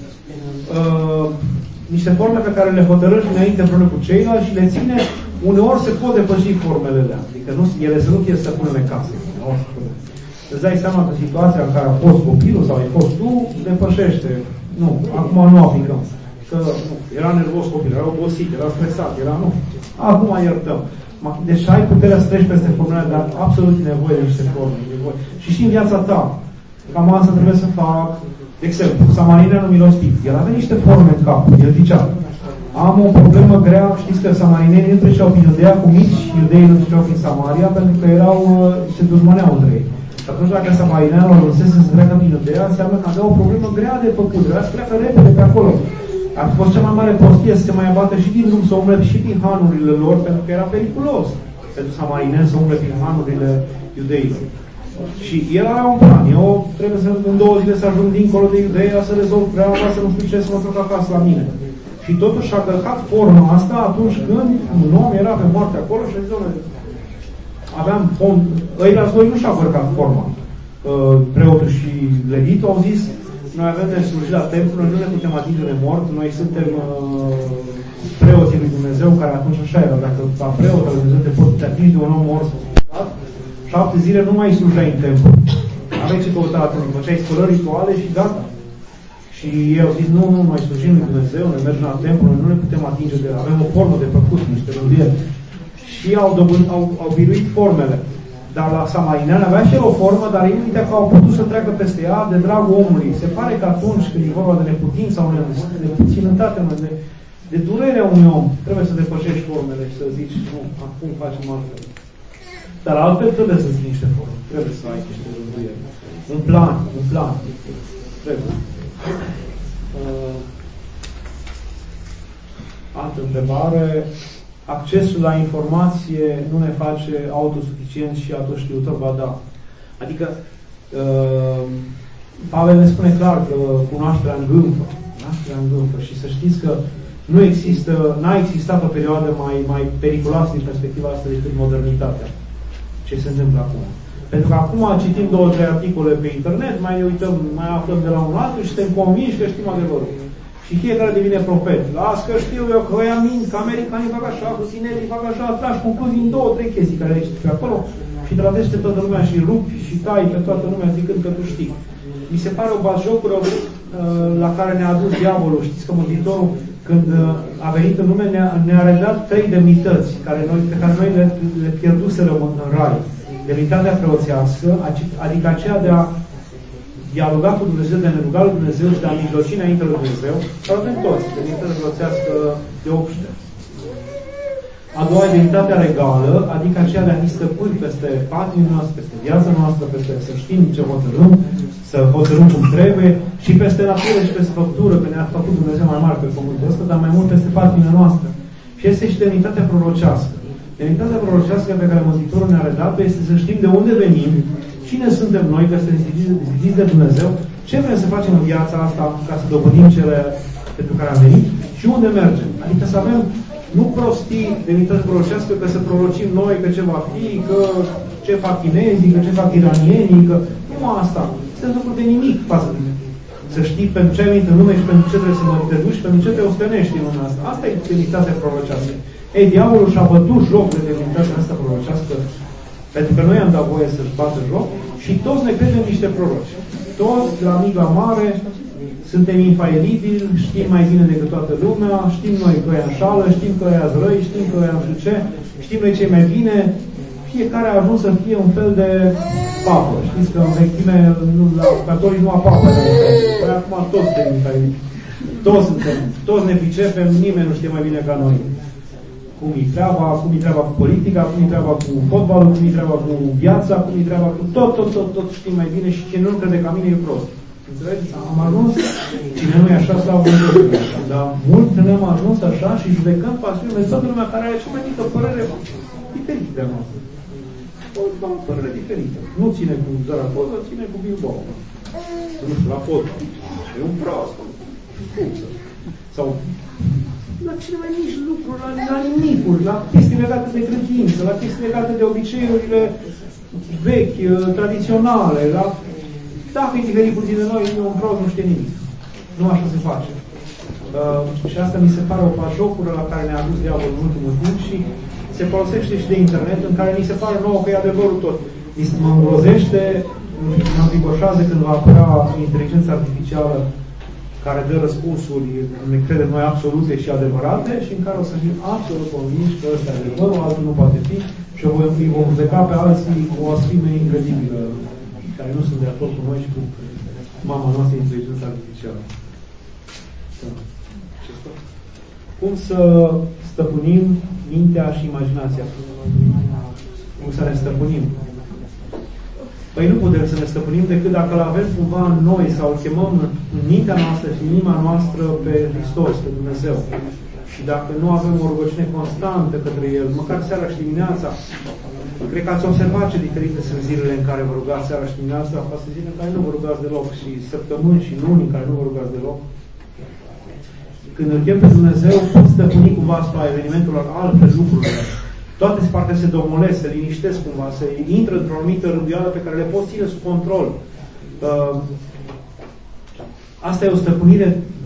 [SPEAKER 2] uh, niște forme pe care le hotărăști înainte împreună cu ceilalți și le ține, uneori se pot depăși formele alea. Adică nu, ele să nu fie să pună în casă. Îți dai seama că situația în care a fost copilul sau ai fost tu, depășește. Nu, acum nu aplicăm. Că nu, era nervos copil, era obosit, era stresat, era nu. Acum iertăm. Deci ai puterea să treci peste formele, dar absolut e nevoie de niște forme. Nevoie. Și și în viața ta. Cam asta trebuie să fac. De exemplu, Samarinea nu milostiv. El avea niște forme în cap. El zicea: am o problemă grea. Știți că samarinenii nu treceau prin Iudea cu mici, iudeii nu treceau prin Samaria, pentru că erau, se dușmăneau între ei. Și atunci dacă samarineanul rânsese să treacă prin Iudea, înseamnă că avea o problemă grea de făcut. Trebuia să treacă repede pe acolo. Ar fi fost cea mai mare prostie să se mai abată și din drum, să umble și prin hanurile lor, pentru că era periculos pentru samarineni să umble prin hanurile iudeilor. Și el avea un plan. Eu trebuie să în două zile să ajung dincolo de Iudeea, să rezolv treaba, să nu știu ce, să mă duc acasă la mine. Și totuși a călcat forma asta atunci când un om era pe moarte acolo și a zis: aveam fond. Ăilalți doi nu și-au călcat forma. Preotul și levitul au zis: noi avem de slujit la templu, noi nu ne putem atinge de mort, noi suntem uh, preoții lui Dumnezeu, care atunci așa era, dacă la preot al Dumnezeu te poți atinge de un om mort sau șapte zile nu mai slujai în templu. Aveai ce căuta atunci, făceai spălări rituale și gata. Și ei au zis: nu, nu, noi slujim lui Dumnezeu, noi mergem la templu, noi nu ne putem atinge de... avem o formă de făcut, niște rânduieli. Și au, dobând, au, au biruit formele. Dar la samarinean avea și el o formă, dar ei nu că au putut să treacă peste ea de dragul omului. Se pare că atunci când e vorba de neputință sau de puținătate, de, de durerea unui om, trebuie să depășești formele și să zici: nu, acum facem altfel. Dar altfel trebuie să ții niște forme. Trebuie să ai niște rânduieli. Un plan, un plan. Trebuie. Uh, altă întrebare. Accesul la informație nu ne face autosuficient și autoștiutor, ba da. Adică uh, Pavel ne spune clar că cunoașterea îngânfă. Cunoașterea îngânfă. Și să știți că nu există, n-a existat o perioadă mai, mai periculoasă din perspectiva asta decât modernitatea. Ce se întâmplă acum. Pentru că acum citim două, trei articole pe internet, mai ne uităm, mai aflăm de la un altul și suntem convinși că știm adevărul. Și fiecare devine profet. Las că știu eu că ăia mint, că americanii fac așa, că tinerii fac așa, tragi concluzii în două, trei chestii care le citit pe acolo și travește toată lumea și rupi și tai pe toată lumea zicând că tu știi. Mi se pare o batjocură uh, la care ne-a adus diavolul. Știți că Mântuitorul, când uh, a venit în lume, ne-a, ne-a redat trei demnități care noi, pe care noi le, le pierduserăm în, în rai. Demnitatea preoțească, adică aceea de a dialoga cu Dumnezeu, de a ne ruga lui Dumnezeu și de a mijloci înainte lui Dumnezeu, sau avem toți, demnitatea preoțească de obște. A doua, demnitatea regală, adică aceea de a ni stăpâni peste patimile noastre, peste viața noastră, peste să știm ce hotărâm, să hotărâm cum trebuie, și peste natură și peste făptură, că ne-a făcut Dumnezeu mai mare pe pământul ăsta, dar mai mult peste patimile noastre. Și este și demnitatea prorocească. Demnitatea prorocească pe care Mântuitorul ne-a redat este să știm de unde venim, cine suntem noi, că suntem zidiți de Dumnezeu, ce vrem să facem în viața asta ca să dobândim cele pentru care am venit și unde mergem. Adică să avem nu prostii demnități prorocească, că să prorocim noi că ce va fi, că ce fac chinezii, că ce fac iranienii, că nu asta. Este lucru de nimic față de mine. Să știi pentru ce ai venit în lume și pentru ce trebuie să mă te duci și pentru ce te ostenești în lumea asta. Asta e demnitatea prorocească. Ei, diavolul și-a bătut joc de demnitatea asta prorocească pentru că noi am dat voie să-și bată joc și toți ne credem niște proroci. Toți, de la mic la mare, suntem infailibili, știm mai bine decât toată lumea, știm noi că ăia înșală, știm că ăia răi, știm că ăia nu știu ce, știm noi ce mai bine. Fiecare a ajuns să fie un fel de papă. Știți că în vechime, la catolici nu a papă. Păi acum toți suntem infailibili. Toți suntem, toți ne pricepem, nimeni nu știe mai bine ca noi. Cum e treaba, cum e treaba cu politica, cum e treaba cu fotbalul, cum e treaba cu viața, cum e treaba cu tot, tot, tot, tot știm mai bine și cine nu crede ca mine e prost. Înțelegeți? Am ajuns, cine nu e așa, slavă Dumnezeu. Dar mulți ne am ajuns așa și judecăm pasiunile toată lumea care are cea mai mică părere diferită de a noastră. O părere diferită. Nu ține cu Zaragoza, ține cu Bilbao. Nu știu, la fotbal. E un prost. Cum să? Sau la cele mai mici lucruri, la, la nimicuri, la chestii legate de credință, la chestii legate de obiceiurile vechi, tradiționale, la... Dacă e diferit puțin de noi, un prost nu știe nimic. Nu așa se face. Uh, și asta mi se pare o pajocură la care ne-a adus diavolul în ultimul timp și se folosește și de internet, în care mi se pare nouă că e adevărul tot. Mă îngrozește, mă învigoșează când va apărea inteligența artificială care dă răspunsuri, ne credem noi, absolute și adevărate și în care o să fim absolut convinși că ăsta e adevărul, altul nu poate fi și îi vom judeca pe alții cu o asprime incredibilă, care nu sunt de acord cu noi și cu mama noastră inteligență artificială. Cum să stăpânim mintea și imaginația? Cum să ne stăpânim? Păi nu putem să ne stăpânim decât dacă îl avem cumva în noi sau îl chemăm în mintea noastră și în inima noastră pe Hristos, pe Dumnezeu. Și dacă nu avem o rugăciune constantă către El, măcar seara și dimineața, cred că ați observat ce diferite sunt zilele în care vă rugați seara și dimineața, față zile în care nu vă rugați deloc și săptămâni și luni în care nu vă rugați deloc. Când îl chem pe Dumnezeu, poți stăpâni cumva asupra evenimentelor alte lucruri. Toate partea se domolesc, se liniștesc cumva, se intră într-o anumită rânduială pe care le poți ține sub control. Uh, asta e o stăpânire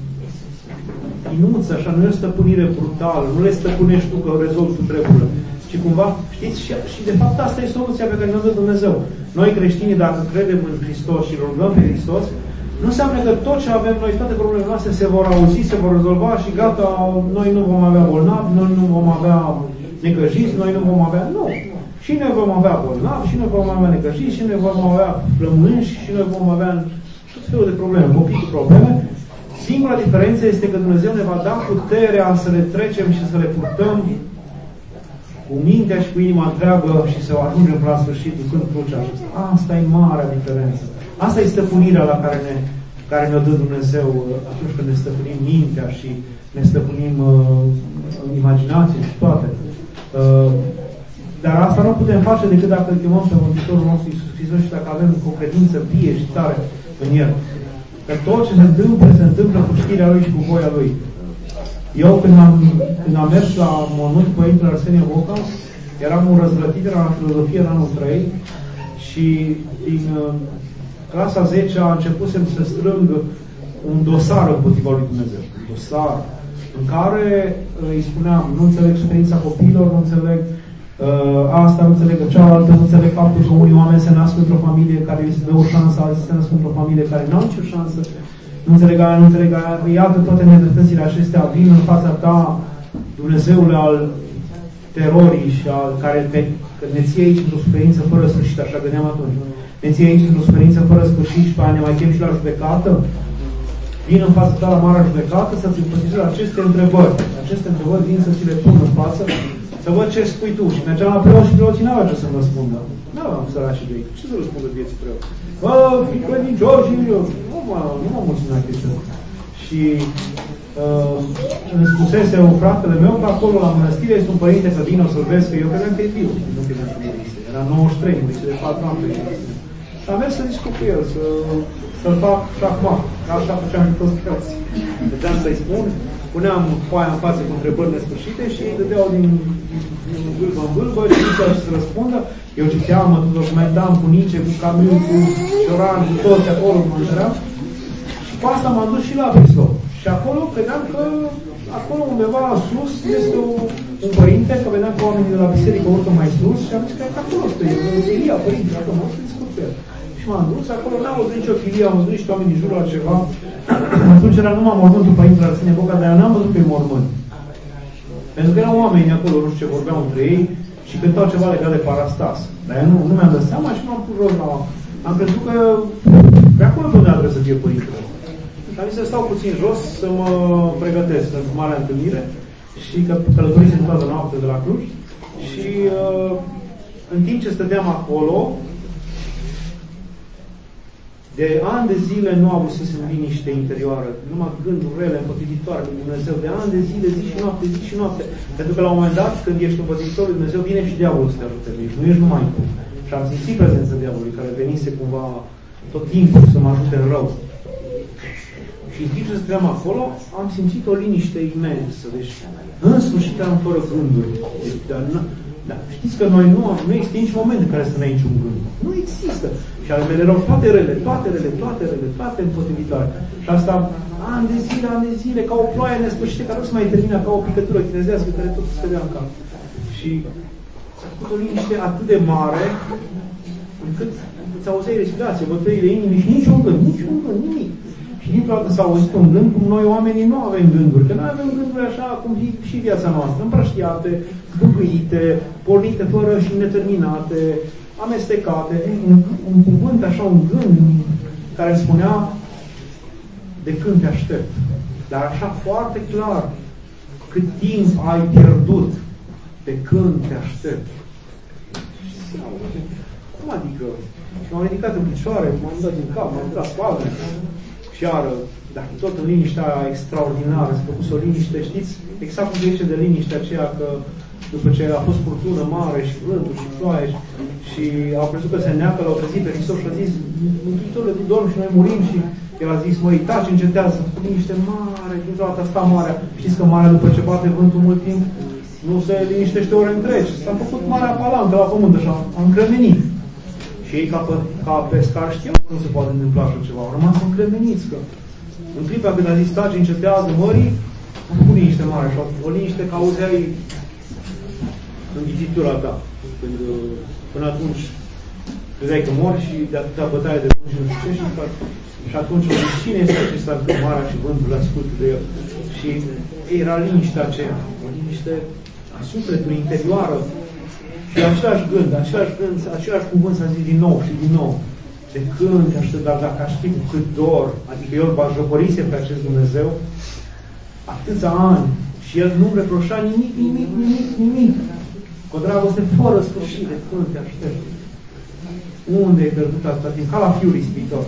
[SPEAKER 2] inuță, așa, nu e o stăpânire brutală, nu le stăpânești tu că rezolvi tu treburile, ci cumva, știți, și, și de fapt asta e soluția pe care ne-o dă Dumnezeu. Noi creștinii, dacă credem în Hristos și rugăm pe Hristos, nu înseamnă că tot ce avem noi, toate problemele noastre se vor auzi, se vor rezolva și gata, noi nu vom avea bolnavi, noi nu vom avea necăjiți, noi nu vom avea... Nu! Și noi vom avea bolnavi, și noi vom avea necăjiți, și noi vom avea plămânși, și noi vom avea tot felul de probleme, copii cu probleme. Singura diferență este că Dumnezeu ne va da puterea să le trecem și să le purtăm cu mintea și cu inima întreagă și să o ajungem la sfârșit ducând crucea aceasta. Asta e marea diferență. Asta e stăpânirea la care ne, care ne-o dă Dumnezeu atunci când ne stăpânim mintea și ne stăpânim uh, imaginația și toate. Uh, dar asta nu putem face decât dacă îl chemăm pe Mântuitorul nostru Iisus Hristos și dacă avem o credință vie și tare în El. Că tot ce se întâmplă, se întâmplă cu știrea Lui și cu voia Lui. Eu când am, când am mers la mormânt cu Părintele Arsenie Boca, eram un răzvrătit la filozofie în anul trei și din uh, clasa zece a începusem să strâng un dosar împotriva lui Dumnezeu. dosar, în care îi spuneam, nu înțeleg suferința copiilor, nu înțeleg uh, asta, nu înțeleg cealaltă, nu înțeleg faptul că unii oameni se nasc într-o familie care li se dă o șansă, alții se nasc într-o familie care nu au nicio șansă, nu înțeleg aia, nu înțeleg aia, iată toate nedreptățile acestea vin în fața ta, Dumnezeule al terorii și al care te, că ne ție aici într-o suferință fără sfârșit, așa gândeam atunci, ne ție aici într-o suferință fără sfârșit și pe aia ne mai chem și la judecată, vin în fața ta la marea judecată să-ți împățești aceste întrebări. Aceste întrebări vin să ți le pun în față, să văd ce spui tu. Și mergeam la preot și preoții n-aveau ce să-mi răspundă. N-aveam sărași de ei. Ce să răspundă vieții preot? Bă, fii credincios și eu. Nu mă, nu mă mulțumea chestia asta. Și uh, îmi spusese un fratele meu că acolo la mănăstire este un părinte că vine o să vezi, că eu credeam că e viu. Nu credeam că murise. Era nouăzeci și trei, murise de patru ani. Și am mers să discut cu el, să, să-l fac șahmat. Așa făceam cu toți preoții. Mergeam să-i spun, puneam foaia în față cu întrebări nesfârșite și îi dădeau din, din vâlbă în vâlbă și zicea să răspundă. Eu citeam, mă documentam cu Nice, cu Camil, cu Cioran, cu toți acolo, mă întream. Și cu asta m-am dus și la Brislow. Și acolo credeam că acolo undeva sus este o, un părinte, că vedeam că oamenii de la biserică urcă mai sus și am zis că acolo stă Elia, părinte, acolo, mă să discut cu el. Și m-am dus, acolo n-am văzut nicio chilie, am văzut niște oameni din jurul la ceva. Atunci era numai mormântul părintele Arsenie Boca, dar eu n-am văzut pe mormânt. Pentru că erau oameni acolo, nu știu ce vorbeau între ei și cântau ceva legat de parastas. Dar eu nu, nu mi-am dat seama și m-am pus jos la... Am crezut că pe acolo pe unde trebuie să fie părintele. Și am zis să stau puțin jos, să mă pregătesc pentru marea întâlnire și că călătorisem toată noaptea de la Cluj și uh, în timp ce stăteam acolo, de ani de zile nu au avusesem liniște interioară, numai gânduri rele, împătititoare lui Dumnezeu, de ani de zile, zi și noapte, zi și noapte. Pentru că la un moment dat, când ești împătitor lui Dumnezeu, vine și diavolul să te ajute, deci nu ești numai tu. Și am simțit prezența diavolului, care venise cumva tot timpul să mă ajute în rău. Și în timp ce stăteam acolo, am simțit o liniște imensă. Deci, în sfârșit, eram fără gânduri. Deci, dar, dar știți că noi nu, nu există nici moment în care să nu ai niciun gând. Nu există. Și ale mele erau toate rele, toate rele, toate rele, toate împotrivitoare. Și asta, ani de zile, ani de zile, ca o ploaie nesfârșită, care nu se mai termină, ca o picătură chinezească, care tot se vedea în cap. Și s-a făcut o liniște atât de mare, încât îți auzeai respirație, bătăile inimii și niciun gând, niciun gând, nimic. Și dintr-o dată s-a auzit un gând, cum noi oamenii nu avem gânduri, că noi avem gânduri așa cum și viața noastră, împrăștiate, zbubuite, pornite fără și neterminate, amestecate. Un, un cuvânt, așa, un gând care îmi spunea de când te aștept. Dar așa foarte clar, cât timp ai pierdut, de când te aștept. Cum adică? Și m-am ridicat în picioare, m-am dat din cap, m-am dat spate. Și iară, dar tot în liniștea extraordinară, s-a făcut o liniște, știți? Exact cum zice de liniștea aceea că după ce a fost furtună mare și vânturi și ploaie și, și au crezut că se neacă, l-au trezit pe Hristos și a zis, Mântuitorule, tu dormi și noi murim și el a zis, măi, taci, încetează, s-a făcut liniște mare, dintr-o dată sta marea. Știți că marea după ce bate vântul mult timp, nu se liniștește ore întregi. S-a făcut marea palancă la pământ, așa, a încremenit. Și ei, ca, ca pescar, știu că nu se poate întâmpla așa ceva. Au rămas încremeniți, că în clipa când a zis, taci, încetează mării, a făcut liniște mare și o liniște că auzeai în ghicitura ta. Când, până atunci, credeai că mori și de atâta bătaie de vânt și nu știu ce, și, și atunci, cine este acesta în marea și vântul ascultă de el? Și era liniștea aceea, o liniște a sufletului interioară. Și același gând, același gând, același cuvânt s-a zis din nou și din nou. De când te aștept, dar dacă aș ști cu cât dor, adică eu îl bajocorise pe acest Dumnezeu, atâția ani, și el nu-mi reproșa nimic, nimic, nimic, nimic. Cu o dragoste fără sfârșit, de când te aștept. Unde ai pierdut atâta timp? Ca la fiul ispitor.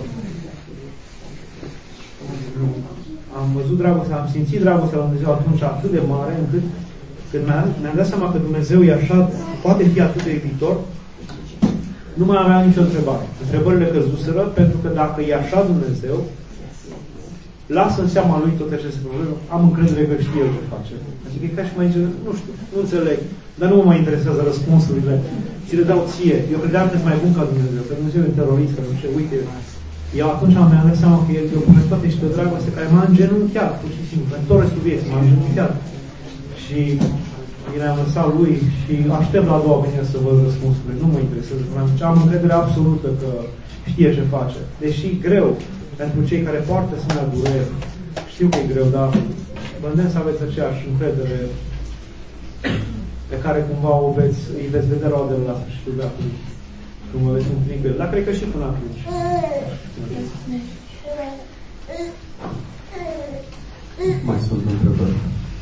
[SPEAKER 2] Am văzut dragostea, am simțit dragostea la Dumnezeu atunci atât de mare, încât când mi-am dat seama că Dumnezeu e așa, poate fi atât de iubitor, nu mai aveam nicio întrebare. Întrebările căzuseră, pentru că dacă e așa Dumnezeu, lasă în seama Lui toate aceste probleme, am încredere că știe El ce face. Adică e ca și mai zice, nu știu, nu înțeleg, dar nu mă mai interesează răspunsurile, ți le dau ție. Eu credeam că ești mai bun ca Dumnezeu, că Dumnezeu e terorist, că nu știu, uite, Eu atunci mi-am dat seama că el e o bunătate și o dragoste care m-a îngenunchiat, pur și simplu, în tot restul vieții m-a îngenunchiat. Și i-am lăsat lui și aștept la a doua venire să văd răspunsurile. Nu mă interesează. Am încredere absolută că știe ce face. Deși greu pentru cei care poartă asemenea dureri. Știu că e greu, dar vă îndemn să aveți aceeași încredere pe care cumva o veți, îi veți vedea roadele la sfârșitul veacului. Când mă veți întâlni cu el. Dar cred că și până atunci.
[SPEAKER 1] Mai sunt întrebări.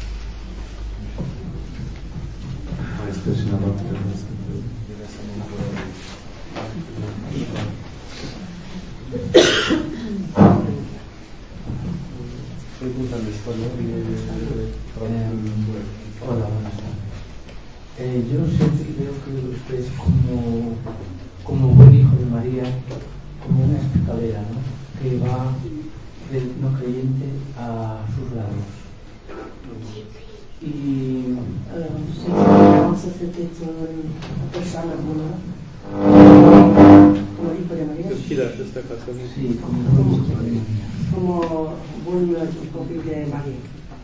[SPEAKER 1] Mai este cineva care vrea să întrebe.
[SPEAKER 4] Pregunta de español y hola, buenas tardes. Eh, yo siempre creo que usted es como, como buen hijo de María, como una escalera, ¿no? Que va del no creyente a sus lados. Y
[SPEAKER 5] uh, și vreau să sunteți o persoană bună, como hijo de María.
[SPEAKER 4] Sí, como buen hijo de María.
[SPEAKER 5] Como buen copil de María.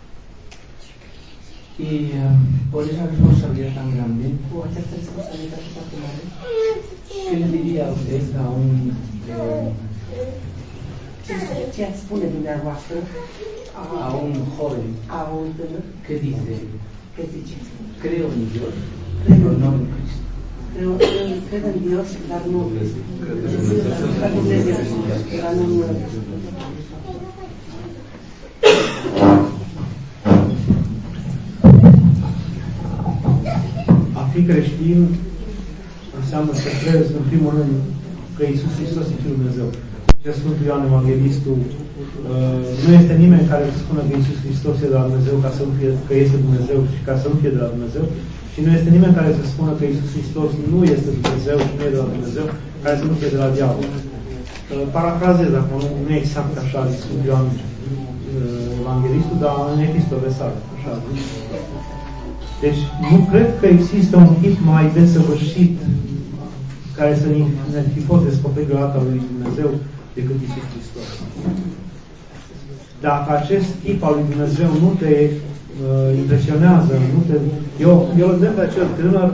[SPEAKER 4] Y uh, por esa responsabilidad tan grande,
[SPEAKER 5] Cu această responsabilitate foarte mare,
[SPEAKER 4] ¿qué le diría a usted a un eh,
[SPEAKER 5] ce ați spune dumneavoastră
[SPEAKER 4] a un joven
[SPEAKER 5] a un tânăr
[SPEAKER 4] que dice,
[SPEAKER 5] că zice,
[SPEAKER 4] creo en Dios, pero no en Cristo?
[SPEAKER 5] creo, cred în Dios, dar nu în Cristo. Dar nu Dumnezeu, dar nu în
[SPEAKER 2] A fi creștin înseamnă să crezi, în primul rând, că Iisus Hristos e Fiul Dumnezeu. Zice Sfântul Ioan Evanghelistul, nu este nimeni care să spună că Iisus Hristos e de la Dumnezeu ca să nu fie, că este Dumnezeu și ca să nu fie de la Dumnezeu. Și nu este nimeni care să spună că Iisus Hristos nu este Dumnezeu și nu e de la Dumnezeu, care să nu fie de la diavol. Parafrazez acum, nu e exact așa de Sfântul Ioan Evanghelistul, dar în epistole sale. Așa. Deci nu cred că există un tip mai desăvârșit care să ne fi fost descoperit vreodată lui Dumnezeu decât Iisus Hristos. Dacă acest tip al lui Dumnezeu nu te uh, impresionează, nu te... Eu, eu îl dăm pe acel tânăr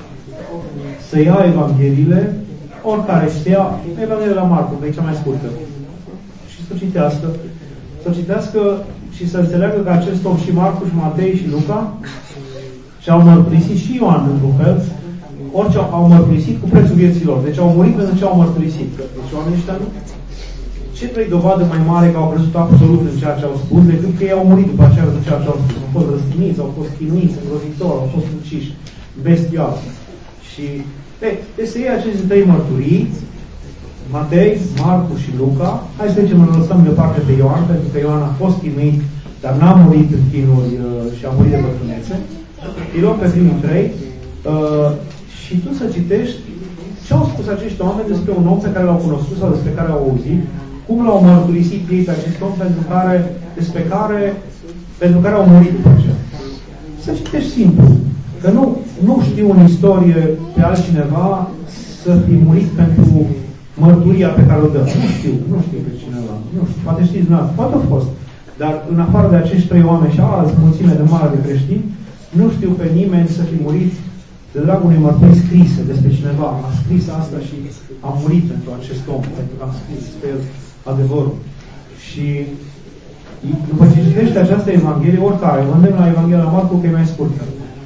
[SPEAKER 2] să ia Evangheliile, oricare știa, Evanghelia la Marcu, că e cea mai scurtă. Și să o citească, să o citească și să înțeleagă că acest om și Marcu și Matei și Luca și-au mărturisit și Ioan într-un fel, orice au mărturisit cu prețul vieților. Deci au murit pentru ce au mărturisit. Deci oamenii ăștia nu... Ce vrei dovadă mai mare că au crezut absolut în ceea ce au spus, decât că ei au murit după aceea de ceea ce au spus. Au fost răstiniți, au fost chinuiți, îngrozitori, au fost uciși, bestial. Și, deci să iei aceste trei mărturii, Matei, Marcu și Luca, hai să zicem, îl lăsăm deoparte pe Ioan, pentru că Ioan a fost chinuit, dar n-a murit în chinuri uh, și a murit de bătrânețe. Îi luăm pe primii trei uh, și tu să citești ce au spus acești oameni despre un om pe care l-au cunoscut sau despre care au auzit, cum l-au mărturisit ei pe acest om pentru care, despre care, pentru care au murit după aceea. Să citești simplu. Că nu, nu știu în istorie pe altcineva să fi murit pentru mărturia pe care o dă. Nu știu, nu știu pe cineva. Nu știu, poate știți dumneavoastră, poate a fost. Dar în afară de acești trei oameni și alți mulțime de mare de creștini, nu știu pe nimeni să fi murit de dragul unei mărturii scrise despre cineva. A scris asta și a murit pentru acest om, pentru că a scris despre el adevărul. Și după ce citește această Evanghelie, oricare, vă îndemn la Evanghelia la Marcu, că e mai scurtă.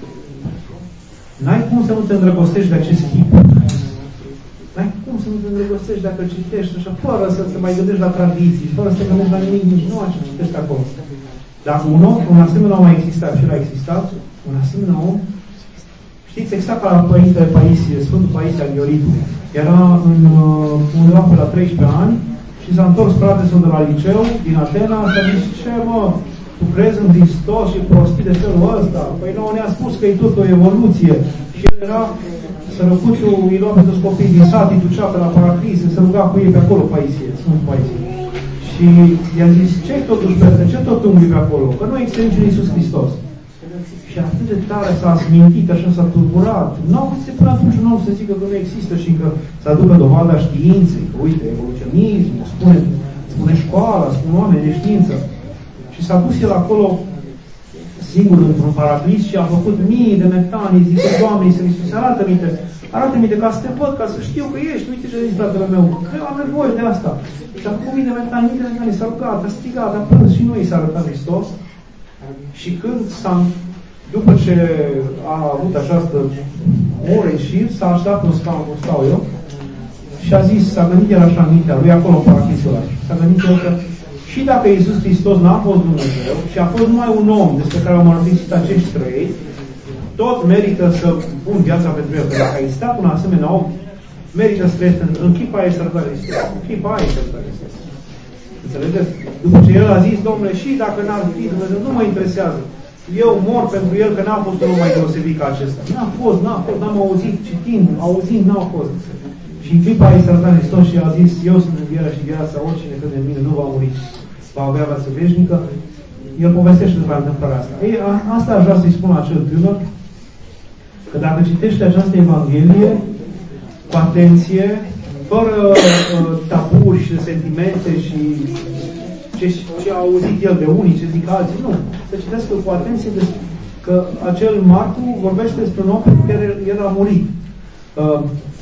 [SPEAKER 2] N-ai cum să nu te îndrăgostești de acest tip. N-ai cum să nu te îndrăgostești dacă citești așa, fără să te mai gândești la tradiții, fără să te gândești la nimic, nici nu așa citești acolo. Dar un om, un asemenea om a existat și el a existat, un asemenea om, știți, exact ca la Părintele Paisie, Sfântul Paisie al Ioritului. Era în, undeva pe la treisprezece ani și s-a întors fratele său de la liceu, din Atena, și a zis, ce mă, tu crezi în Hristos și prostii de felul ăsta? Păi nouă ne-a spus că e tot o evoluție. Și el era, sărăcuciul, îi lua pe toți copiii din sat, îi ducea pe la paraclise, se ruga cu ei pe acolo, Paisie, Sfântul Paisie. Și i-a zis, ce totuși peste, ce tot umbli pe acolo? Că nu există niciun Iisus Hristos. Și atât de tare s-a smintit, așa s-a tulburat. Nu au putut până atunci un om să zică că nu există și că să aducă dovada științei, că uite, evoluționismul, spune, spune școala, spune oameni de știință. Și s-a dus el acolo singur într-un paraclis și a făcut mii de metanii, zice, Doamne, Iisus Hristos, arată-mi-te, arată-mi-te ca să te văd, ca să știu că ești, uite ce zici, fratele meu, că eu am nevoie de asta. Și a făcut mii de metanii, mii de metanii, s-a rugat, a strigat, a plâns și noi s-a arătat Hristos. Și când s-a, după ce a avut această oră în șir, s-a așteptat un scaun, cum stau eu, și a zis, s-a gândit el așa în mintea lui, acolo în parachisul ăla, s-a gândit el că și dacă Iisus Hristos n-a fost Dumnezeu și a fost numai un om despre care au mărturisit acești trei, tot merită să pun viața pentru el. Că dacă a existat un asemenea om, merită să trăiesc în, în clipa aia sărbătoare Hristos. În clipa aia sărbătoare Hristos. Înțelegeți? După ce el a zis, Domnule, și dacă n-ar fi Dumnezeu, nu mă interesează. Eu mor pentru el că n-a fost unul mai deosebit ca acesta. N-a fost, n-a fost, n-am auzit, citind, auzind, n-a fost. Și în clipa aia sărbătoare Hristos și a zis, eu sunt învierea și viața, oricine crede în mine nu va muri, va avea viață veșnică. El povestește despre întâmplarea asta. Ei, a, asta aș vrea să-i spun la acel tânăr, că dacă citește această Evanghelie, cu atenție, fără uh, taburi și sentimente și ce, ce a auzit el de unii, ce zic alții, nu. Să citească cu atenție de, că acel Marcu vorbește despre un om pentru care el a murit. Uh,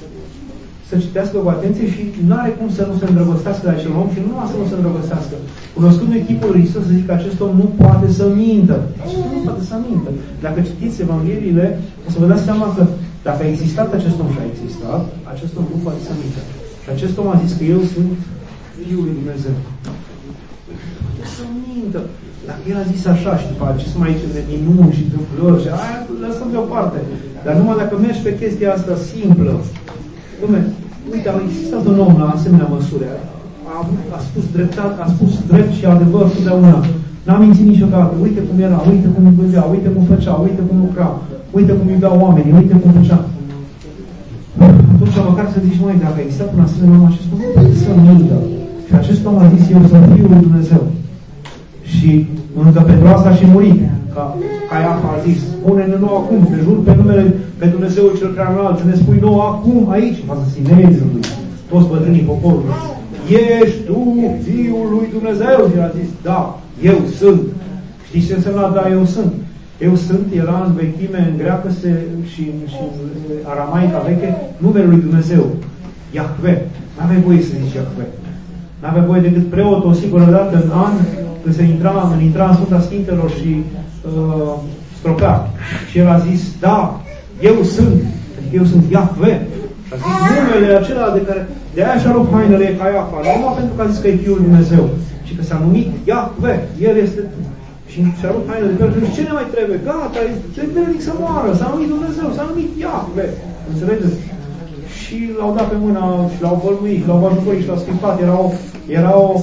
[SPEAKER 2] să citească cu atenție și nu are cum să nu se îndrăgostească de acel om și nu numai să nu se îndrăgostească. Cunoscându-i chipul lui Hristos, să zic că acest om nu poate să mintă. Nu poate să mintă. Dacă citiți Evangheliile, o să vă dați seama că dacă a existat acest om și a existat, acest om nu poate să mintă. Și acest om a zis că eu sunt Fiul lui Dumnezeu. Poate să mintă. Dacă el a zis așa și după ce sunt aici de minuni și întâmplări și aia, lăsăm deoparte. Dar numai dacă mergi pe chestia asta simplă, Dom'le, uite, a existat un om la asemenea măsură. A, a spus dreptate, a spus drept și adevăr totdeauna. N-a mințit niciodată. Uite cum era, uite cum îi gândea, uite cum făcea, uite cum lucra, uite cum iubea oamenii, uite cum făcea. Atunci, măcar să zici, măi, dacă a existat un asemenea om, acest om nu poate să mintă. Și acest om a zis, eu sunt Fiul lui Dumnezeu. Și încă pentru asta și murit. Ca Caiafa a zis, spune-ne nouă acum, te jur pe numele, pe Dumnezeul cel prea înalt, să ne spui nouă acum, aici, în fața Sinezului, toți bătrânii poporului. Ești tu Fiul lui Dumnezeu? Și a zis, da, eu sunt. Știți ce însemna, da, eu sunt? Eu sunt, era în vechime, în greacă se, și, și în aramaica veche, numele lui Dumnezeu, Iahve. N-aveai voie să zici Iahve. N-aveai voie decât preot o singură dată în an, când se intra, în intra în Sfânta Sfintelor și uh, stroca. Și el a zis, da, eu sunt, adică eu sunt Iahve. Și a zis numele acela de care, de aia și-a rupt hainele Caiafa, nu numai pentru că a zis că e Fiul lui Dumnezeu, ci că s-a numit Iahve. El este, și și-a rupt hainele de pe el și zice, ce ne mai trebuie? Gata, trebuie să moară, s-a numit Dumnezeu, s-a numit Iahve. Înțelegeți? Și l-au dat pe mâna, și l-au bălmuit, și l-au bălmuit, și l-au schimbat. Era o, era o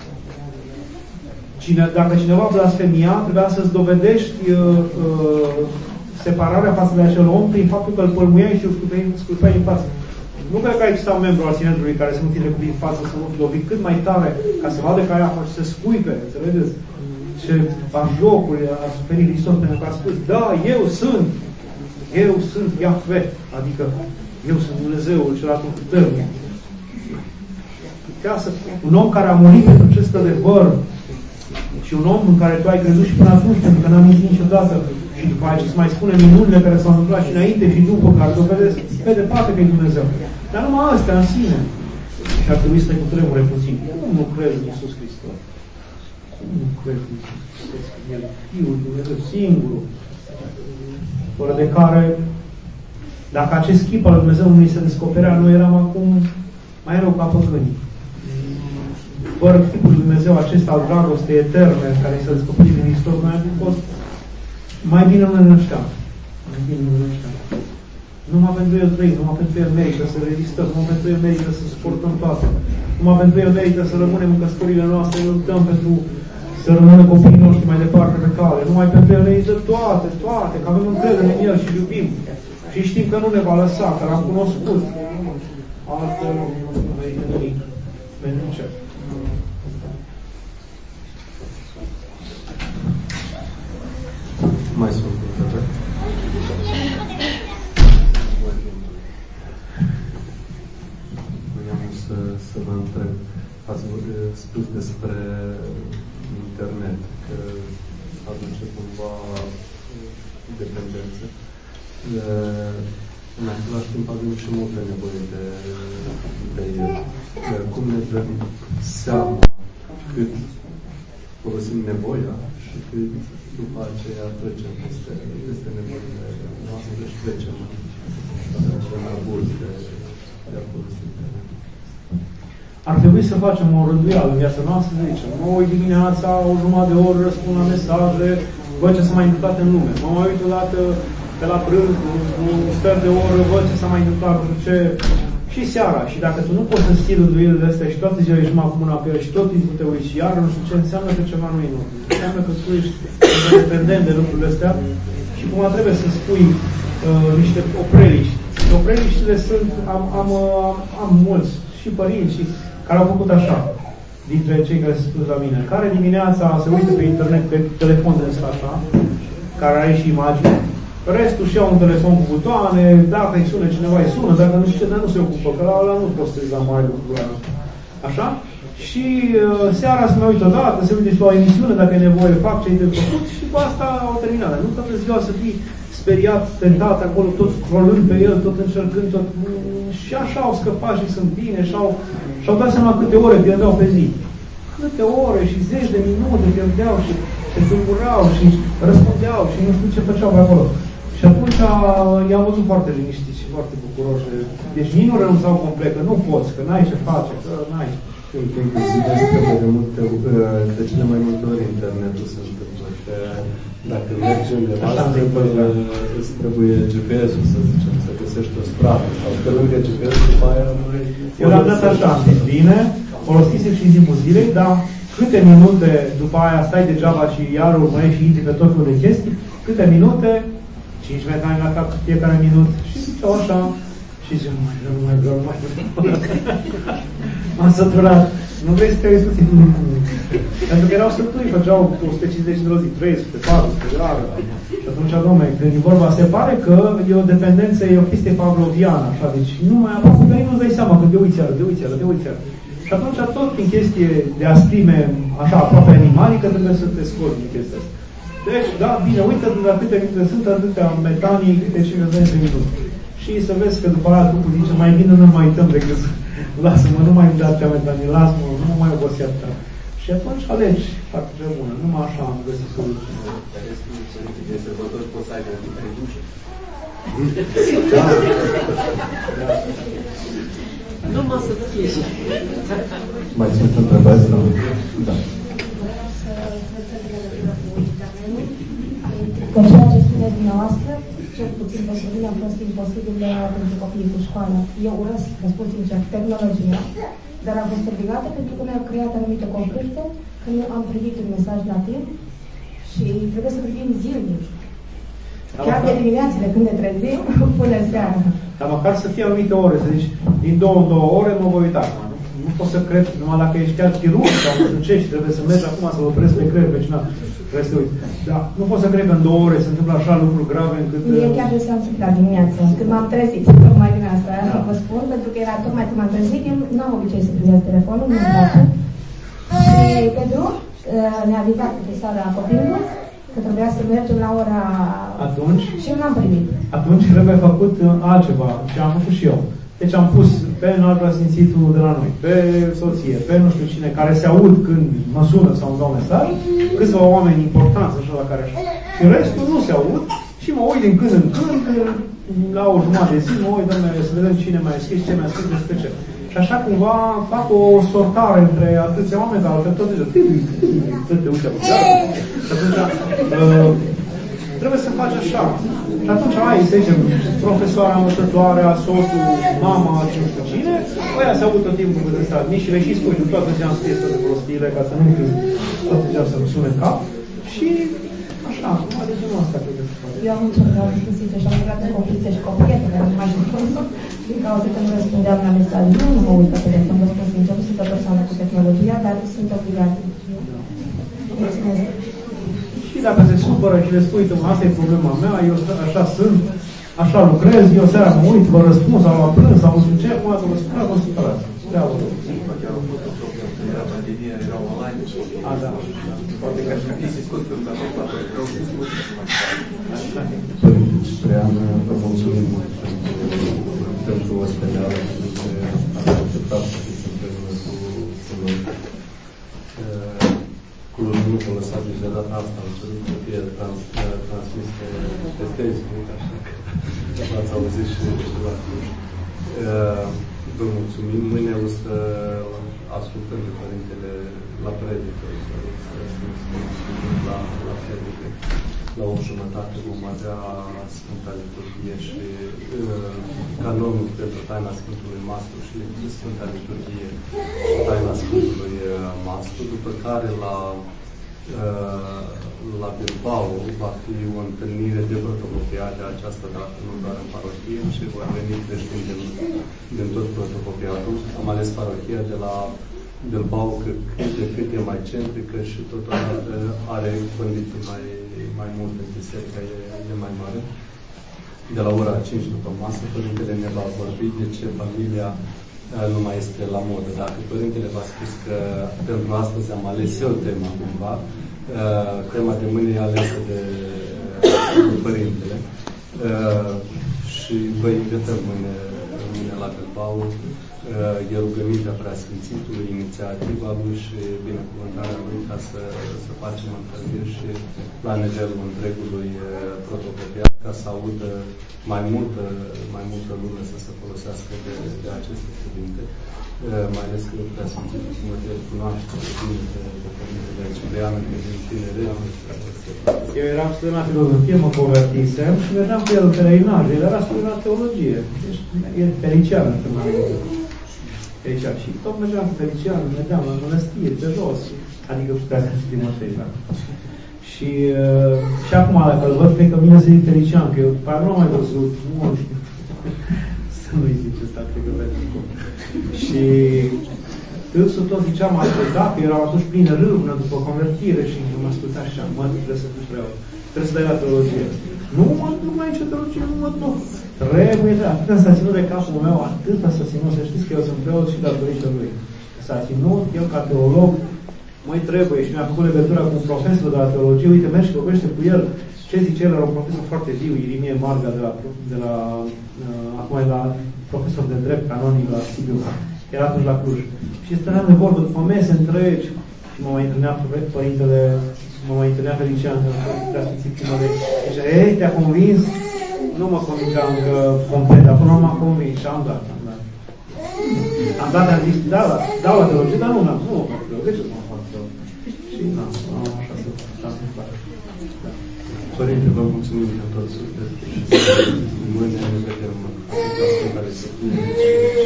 [SPEAKER 2] Cine, dacă cineva blasfemia, trebuia să-ți dovedești uh, uh, separarea față de acel om prin faptul că îl pălmuiai și îl sculpeai în față. Nu cred că a existat un membru al Sinedului care să nu fie în față, să nu fie lovit cât mai tare, ca să vadă Caiafa și să scuipe, înțelegeți? Ce bajocuri a suferit Hristos pentru că a spus, da, eu sunt, eu sunt Iahve, adică eu sunt Dumnezeul cel atotputernic. Un om care a murit pentru acest adevăr și un om în care tu ai crezut și până atunci, pentru că n-am mințit niciodată, și după aceea să mai spune minunile care s-au întâmplat și înainte și după, care dovedesc pe departe că e Dumnezeu. Dar numai astea în sine. Și ar trebui să te cutremure puțin. Cum nu crezi în Iisus Hristos? Cum nu crezi în Iisus Hristos? El e Fiul Dumnezeu singurul. Fără de care, dacă acest chip al Dumnezeu nu ni se descoperea, noi eram acum mai rău ca păgânii. Fără chipul lui Dumnezeu acesta al dragostei eterne care s-a descoperit din istorie, noi am fost mai bine nu ne nășteam. Mai bine nu ne nășteam. Numai pentru El trăim, numai pentru El merită să rezistăm, numai pentru El merită să suportăm toate. Numai pentru El merită să rămânem în căsătorile noastre, luptăm pentru să rămână copiii noștri mai departe pe cale. Numai pentru El merită toate, toate, că avem încredere în El și iubim. Și știm că nu ne va lăsa, că L-am cunoscut. Altfel nu merită nimic. Pentru ce?
[SPEAKER 1] Mai sunt. despre internet, că aduce cumva dependențe. În același timp avem și multe nevoie de, de el. Cum ne dăm seama cât folosim nevoia și cât după aceea trecem peste, peste nevoile noastre și trecem în abuz de, de a folosi internet.
[SPEAKER 2] Ar trebui să facem o rânduială în viața noastră, să zicem, mă uit dimineața, o jumătate de oră, răspund la mesaje, văd ce s-a mai întâmplat în lume. Mă mai uit odată pe la prânz, un sfert de oră, văd ce s-a mai întâmplat, ce... Și seara. Și dacă tu nu poți să ții rânduielile astea și toate ziua ești numai cu mâna pe el și tot timpul te uiți și iar, nu știu ce înseamnă că ceva nu e nou. Înseamnă că tu ești dependent de lucrurile astea și cumva trebuie să spui uh, niște opreliști. Opreliștile sunt, am, am, uh, am mulți și părinți și care au făcut așa, dintre cei care se spus la mine, care dimineața se uită pe internet, pe telefon de ăsta așa, care are și imagine, restul și iau un telefon cu butoane, dacă îi sună cineva, îi sună, dacă nu știu, dar nu se ocupă, că la ăla nu poți să la mare lucruri. Așa? Și uh, seara se mai uită odată, se uite și la o emisiune, dacă e nevoie, fac ce-i de făcut și cu asta au terminat. Nu toată ziua să fii speriat, tentat acolo, tot scrollând pe el, tot încercând, tot... Și așa au scăpat și sunt bine și-au, și-au dat seama câte ore pierdeau pe zi. Câte ore și zeci de minute pierdeau și se tulburau și răspundeau și nu știu ce făceau pe acolo. Și atunci i-am văzut foarte liniștiți și foarte bucuroși. Deci nici nu renunțau complet, că nu poți, că n-ai ce face, că n-ai.
[SPEAKER 1] Inclusiv despre de multe, de cele mai multe ori internetul se întâmplă. Dacă mergi undeva, îți trebuie G P S-ul, să zicem, să găsești o stradă. Sau pe lângă G P S, după aia nu e...
[SPEAKER 2] Eu l-am dat așa, am zis bine, folosise și zi zilei, dar câte minute după aia stai degeaba și iar urmărești și intri pe tot felul de chestii, câte minute, cinci metri la cap fiecare minut, și ziceau așa, și zice, nu mai vreau, nu mai vreau, nu mai vreau. M-am săturat. Nu vrei să te uiți puțin? Pentru că erau sături, făceau o sută cincizeci de zi, trei sute, patru sute de oră. Și atunci, dom'le, când e vorba, se pare că e o dependență, e o chestie pavloviană, așa, deci nu mai aproape, dar nu-ți dai seama că te uiți iară, te uiți iară, te uiți iară. Și atunci, tot prin chestie de astrime, așa, aproape animalică, trebuie să te scoți din chestia asta. Deci, da, bine, uite-te la câte minute sunt atâtea metanii, câte cincizeci de minute. Și să vezi că după aia trupul zice, mai bine nu mai uităm decât lasă-mă, nu mai da atâtea metanii, lasă-mă, nu mă mai obosi atâta. Și atunci alegi foarte bună, numai așa am găsit soluții.
[SPEAKER 6] Dacă ești de sărbători, poți să ai de dușe.
[SPEAKER 2] Da.
[SPEAKER 5] Numai să fie.
[SPEAKER 1] Mai sunt întrebări? Da.
[SPEAKER 7] Că ceea ce spuneți dumneavoastră, cel puțin pentru mine a fost imposibil pentru copiii cu școală. Eu urăsc, vă spun sincer, tehnologia, dar am fost obligată pentru că mi-au creat anumite conflicte, că nu am primit un mesaj la timp și trebuie să privim zilnic. Chiar de dimineață, de când ne trezim, până seara.
[SPEAKER 2] Dar măcar să fie anumite ore, să zici, din două în două ore mă voi uita. Nu pot să cred, numai dacă ești chiar chirurg sau nu știu ce și trebuie să mergi acum să-l opresc pe creier pe cineva. Trebuie să te uiți. Da, nu pot să cred că în două ore se întâmplă așa lucruri grave încât...
[SPEAKER 7] Mie chiar de s-a întâmplat dimineața, când m-am trezit, tocmai din asta, da. Vă spun, pentru că era tocmai când m-am trezit, eu nu am obicei să primesc telefonul, nu-mi place. Și pe drum ne-a avitat profesoara copilului că trebuia să mergem la ora...
[SPEAKER 2] Atunci?
[SPEAKER 7] Și nu am primit.
[SPEAKER 2] Atunci trebuie făcut altceva, ce am făcut și eu. Deci am pus pe înalt preasfințitul de la noi, pe soție, pe nu știu cine, care se aud când mă sună sau îmi dau mesaj, câțiva oameni importanți așa la care așa. Și restul nu se aud și mă uit din când în când, la o jumătate de zi, mă uit, doamne, să vedem cine mi-a scris, ce mi-a scris despre ce. Și așa cumva fac o sortare între atâția oameni care altfel tot deja, să te uite la și atunci uh, trebuie să faci așa. Și atunci ai, să zicem, profesoara, învățătoarea, soțul, mama, ce nu știu cine, ăia se aud tot timpul cu ăsta, nici le și spui, nu toată ziua îmi scrie toate prostiile, ca să nu fiu toată ziua să-mi sune cap. Și așa, numai de genul ăsta cred că se face.
[SPEAKER 7] Eu am încercat să zice și am intrat în conflicte și cu prietene, nu mai știu din cauza că nu răspundeam la mesaje. Nu, nu mă uit pe telefon, vă spun sincer, nu sunt o persoană cu tehnologia, dar sunt obligată. Mulțumesc.
[SPEAKER 2] Și dacă se supără și le spui, asta e problema mea, eu așa sunt, așa lucrez, eu seara mă uit, vă răspund sau la plâns sau nu știu ce, acum să vă spun, vă supărați. Treabă.
[SPEAKER 6] Chiar au fost o problemă, când era pandemia, erau
[SPEAKER 2] A, da. Poate că
[SPEAKER 6] ar fi scos pe un tabel, poate că au spus mult și mai tare.
[SPEAKER 1] Părinte Ciprian, vă mulțumim mult pentru, pentru ospădeală, pentru că ați acceptat să fiți împreună cu, cu noi. Clujul nu vă lăsa nici de data asta, am cerut să fie trans, transmis pe, pe Facebook, așa că ați auzit și, și la Cluj. Vă mulțumim. Mâine o să ascultăm de Părintele la predică, să, să, să, la, la predică. La o jumătate vom avea Sfânta Liturghie și uh, canonul pentru taina Sfântului Mastru și Sfânta Liturghie și taina Sfântului Mastru, după care la, uh, la Bilbao va fi o întâlnire de protopopia de această dată, nu doar în parohie, ci vor veni creștini din, din tot protopopiatul. Am ales parohia de la Bilbao că cât de cât e mai centrică și totodată are condiții mai, mai multe, biserica e, e mai mare. De la ora cinci după masă, Părintele ne va vorbi de ce familia nu mai este la modă. Dacă Părintele v-a spus că pentru astăzi am ales eu tema cumva, tema de mâine e alesă de, de Părintele. Și vă invităm mâine, mâine la Bilbao. E rugămintea Preasfințitului, inițiativa lui și binecuvântarea lui ca să, să facem întâlniri și la nivelul întregului protocopiat, ca să audă mai multă, mai multă lume să se folosească de, de aceste cuvinte. Mai ales că Preasfințitul Timotei cunoaște bine de, de Părintele Ciprian, că din tineret.
[SPEAKER 2] Eu eram student la filozofie, mă convertisem și mergeam cu el în pelerinaj. El era student la teologie. Deci e Felician când m-am Felician. Și tot mergeam cu Felician, mergeam la mănăstiri, pe jos. Adică putea să fie Timotei, da. Și, uh, și acum, dacă îl văd, cred că vine să zic Felician, că eu par nu am mai văzut. Nu știu. Să nu-i zice asta, cred că vezi cum. Și Tânsul tot ziceam ascultat, că erau atunci plină râvnă după convertire și mă asculta așa, mă, trebuie să duci preot. Trebuie să dai la teologie. Nu mă duc mai nicio teologie, nu mă duc. Trebuie, atât s-a ținut de capul meu, atât s-a ținut, să știți că eu sunt preot și datorită lui. S-a ținut, eu ca teolog, mai trebuie și mi-a făcut legătura cu un profesor de la teologie, uite, mergi și vorbește cu el. Ce zice el? Era un profesor foarte viu, Irimie Marga, de la, de la uh, acum e la profesor de drept canonic la Sibiu. Era atunci la Cluj. Și stăteam de vorbă după mese întregi și mă mai întâlnea Părintele, mă mai întâlnea Felician, că Preasfințit Timotei. Deci, ei, te-a convins? Nu mă convingea încă complet, dar până m-a convins și am dat, am dat. Am dat, am zis, da, dau la teologie, dar nu, nu, nu mă fac teologie. De ce nu mă fac teologie? Și nu, am așa să fac.
[SPEAKER 1] Părinte, vă mulțumim de tot sufletul și mâine ne vedem în care să fie